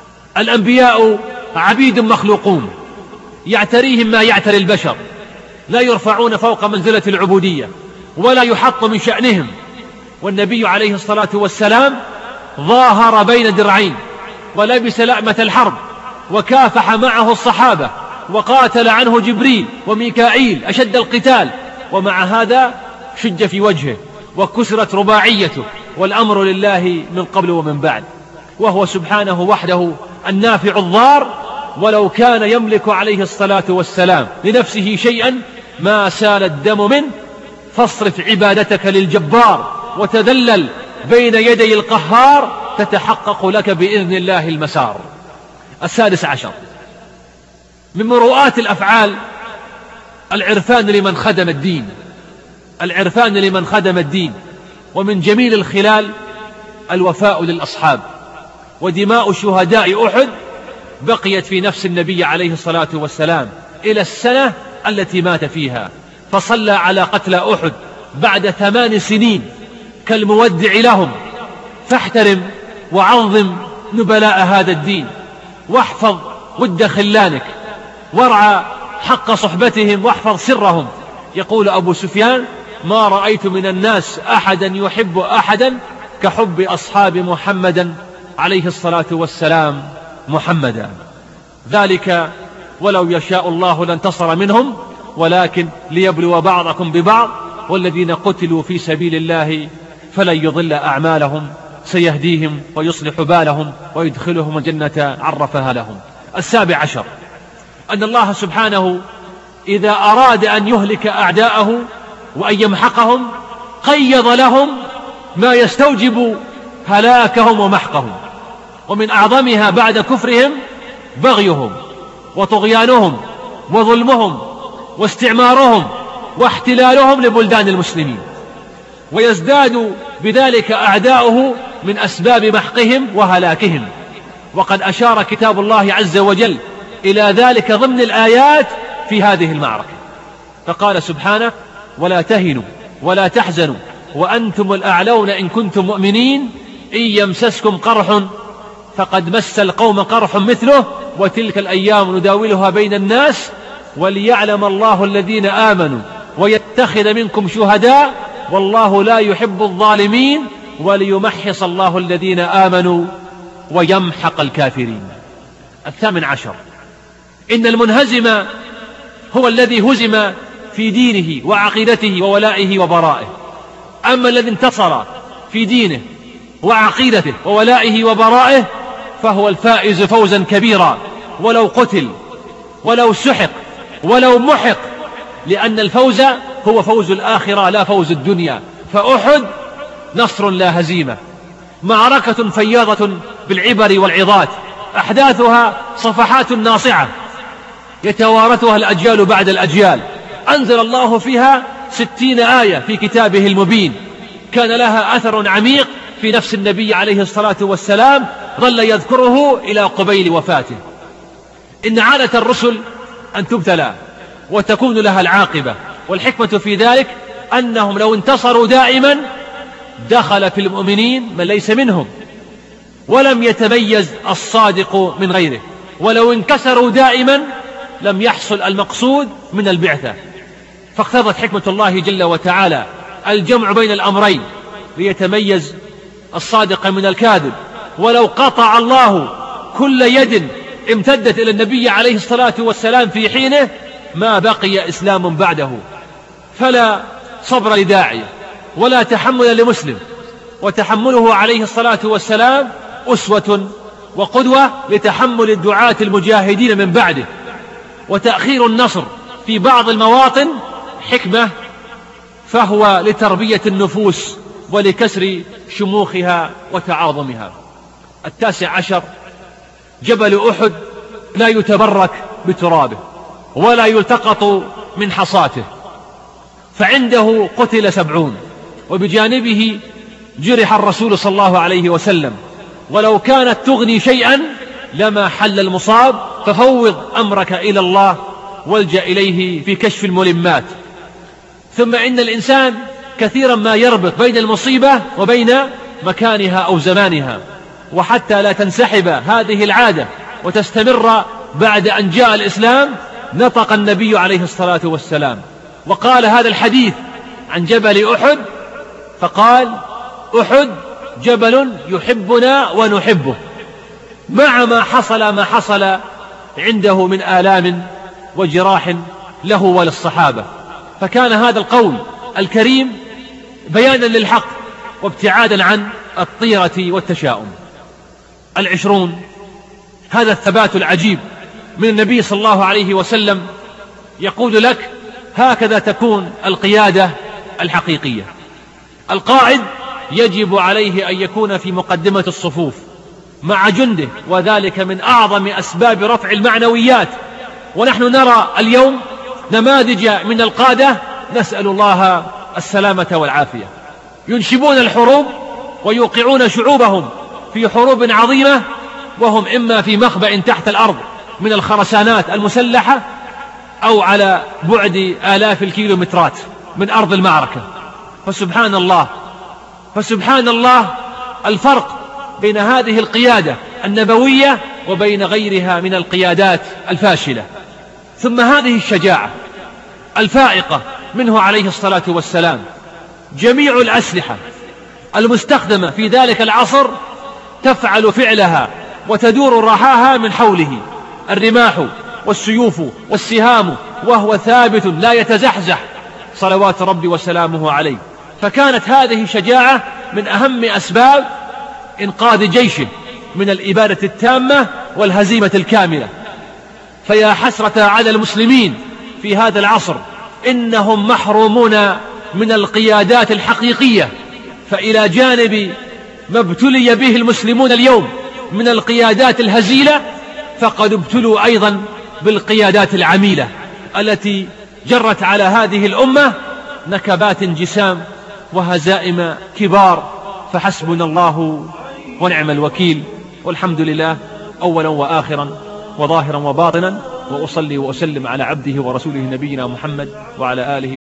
[SPEAKER 5] الأنبياء عبيد مخلوقون يعتريهم ما يعتري البشر، لا يرفعون فوق منزلة العبودية ولا يحط من شأنهم. والنبي عليه الصلاة والسلام ظاهر بين درعين ولبس لأمة الحرب وكافح معه الصحابة وقاتل عنه جبريل وميكائيل أشد القتال، ومع هذا شج في وجهه وكسرت رباعيته، والأمر لله من قبل ومن بعد، وهو سبحانه وحده النافع الضار. ولو كان يملك عليه الصلاة والسلام لنفسه شيئا ما سال الدم منه، فاصرف عبادتك للجبار وتذلل بين يدي القهار تتحقق لك بإذن الله المسار. السادس عشر، من مروءات الأفعال العرفان لمن خدم الدين، العرفان لمن خدم الدين. ومن جميل الخلال الوفاء للأصحاب. ودماء شهداء أحد بقيت في نفس النبي عليه الصلاة والسلام إلى السنة التي مات فيها، فصلى على قتلى أحد بعد ثمان سنين كالمودع لهم. فاحترم وعظم نبلاء هذا الدين، واحفظ ود خلانك، وارعى حق صحبتهم واحفظ سرهم. يقول أبو سفيان ما رأيت من الناس أحدا يحب أحدا كحب أصحاب محمد عليه الصلاة والسلام محمدا. ذلك ولو يشاء الله لانتصر منهم ولكن ليبلو بعضكم ببعض، والذين قتلوا في سبيل الله فلن يضل أعمالهم، سيهديهم ويصلح بالهم ويدخلهم الجنة عرفها لهم. السابع عشر، أن الله سبحانه إذا أراد أن يهلك أعداءه وأن يمحقهم قيض لهم ما يستوجب هلاكهم ومحقهم، ومن أعظمها بعد كفرهم بغيهم وطغيانهم وظلمهم واستعمارهم واحتلالهم لبلدان المسلمين، ويزداد بذلك أعداؤه من أسباب محقهم وهلاكهم. وقد أشار كتاب الله عز وجل إلى ذلك ضمن الآيات في هذه المعركة، فقال سبحانه: ولا تهنوا ولا تحزنوا وأنتم الأعلون إن كنتم مؤمنين إن يمسسكم قرح فقد مس القوم قرح مثله وتلك الأيام نداولها بين الناس وليعلم الله الذين آمنوا ويتخذ منكم شهداء والله لا يحب الظالمين وليمحص الله الذين آمنوا ويمحق الكافرين. الثامن عشر: إن المنهزم هو الذي هزم في دينه وعقيدته وولائه وبرائه، أما الذي انتصر في دينه وعقيدته وولائه وبرائه فهو الفائز فوزا كبيرا، ولو قتل ولو سحق ولو محق، لأن الفوز هو فوز الآخرة لا فوز الدنيا. فأحد نصر لا هزيمة، معركة فياضة بالعبر والعظات، أحداثها صفحات ناصعة يتوارثها الأجيال بعد الأجيال، أنزل الله فيها ستين آية في كتابه المبين، كان لها أثر عميق في نفس النبي عليه الصلاة والسلام، ظل يذكره إلى قبيل وفاته. إن عادة الرسل أن تبتلى وتكون لها العاقبة، والحكمة في ذلك أنهم لو انتصروا دائما دخل في المؤمنين من ليس منهم، ولم يتميز الصادق من غيره، ولو انكسروا دائما لم يحصل المقصود من البعثة. فاقتضت حكمة الله جل وتعالى الجمع بين الأمرين ليتميز الصادق من الكاذب. ولو قطع الله كل يد امتدت إلى النبي عليه الصلاة والسلام في حينه ما بقي إسلام بعده. فلا صبر لداعية ولا تحمل لمسلم، وتحمله عليه الصلاة والسلام أسوة وقدوة لتحمل الدعاة المجاهدين من بعده. وتأخير النصر في بعض المواطن حكمة، فهو لتربية النفوس ولكسر شموخها وتعاظمها. التاسع عشر: جبل أحد لا يتبرك بترابه ولا يلتقط من حصاته، فعنده قتل سبعون وبجانبه جرح الرسول صلى الله عليه وسلم، ولو كانت تغني شيئا لما حل المصاب، ففوض أمرك إلى الله والجأ إليه في كشف الملمات. ثم إن الإنسان كثيرا ما يربط بين المصيبة وبين مكانها أو زمانها، وحتى لا تنسحب هذه العادة وتستمر بعد أن جاء الإسلام نطق النبي عليه الصلاة والسلام وقال هذا الحديث عن جبل أحد، فقال: أحد جبل يحبنا ونحبه، مع ما حصل ما حصل عنده من آلام وجراح له وللصحابة. فكان هذا القول الكريم بيانا للحق وابتعادا عن الطيرة والتشاؤم. العشرون: هذا الثبات العجيب من النبي صلى الله عليه وسلم يقول لك: هكذا تكون القيادة الحقيقية. القائد يجب عليه أن يكون في مقدمة الصفوف مع جنده، وذلك من أعظم أسباب رفع المعنويات. ونحن نرى اليوم نماذج من القادة نسأل الله السلامة والعافية، ينشبون الحروب ويوقعون شعوبهم في حروب عظيمة وهم إما في مخبأ تحت الأرض من الخرسانات المسلحة أو على بعد آلاف الكيلومترات من أرض المعركة. فسبحان الله فسبحان الله الفرق بين هذه القيادة النبوية وبين غيرها من القيادات الفاشلة. ثم هذه الشجاعة الفائقة منه عليه الصلاة والسلام، جميع الأسلحة المستخدمة في ذلك العصر تفعل فعلها وتدور رحاها من حوله، الرماح والسيوف والسهام، وهو ثابت لا يتزحزح صلوات ربي وسلامه عليه. فكانت هذه شجاعة من أهم أسباب إنقاذ جيشه من الإبادة التامة والهزيمة الكاملة. فيا حسرة على المسلمين في هذا العصر إنهم محرومون من القيادات الحقيقية. فإلى جانب ما ابتلي به المسلمون اليوم من القيادات الهزيلة، فقد ابتلوا أيضا بالقيادات العميلة التي جرت على هذه الأمة نكبات جسام وهزائم كبار. فحسبنا الله ونعم الوكيل، والحمد لله أولا وآخرا وظاهرا وباطنا، وأصلي وأسلم على عبده ورسوله نبينا محمد وعلى آله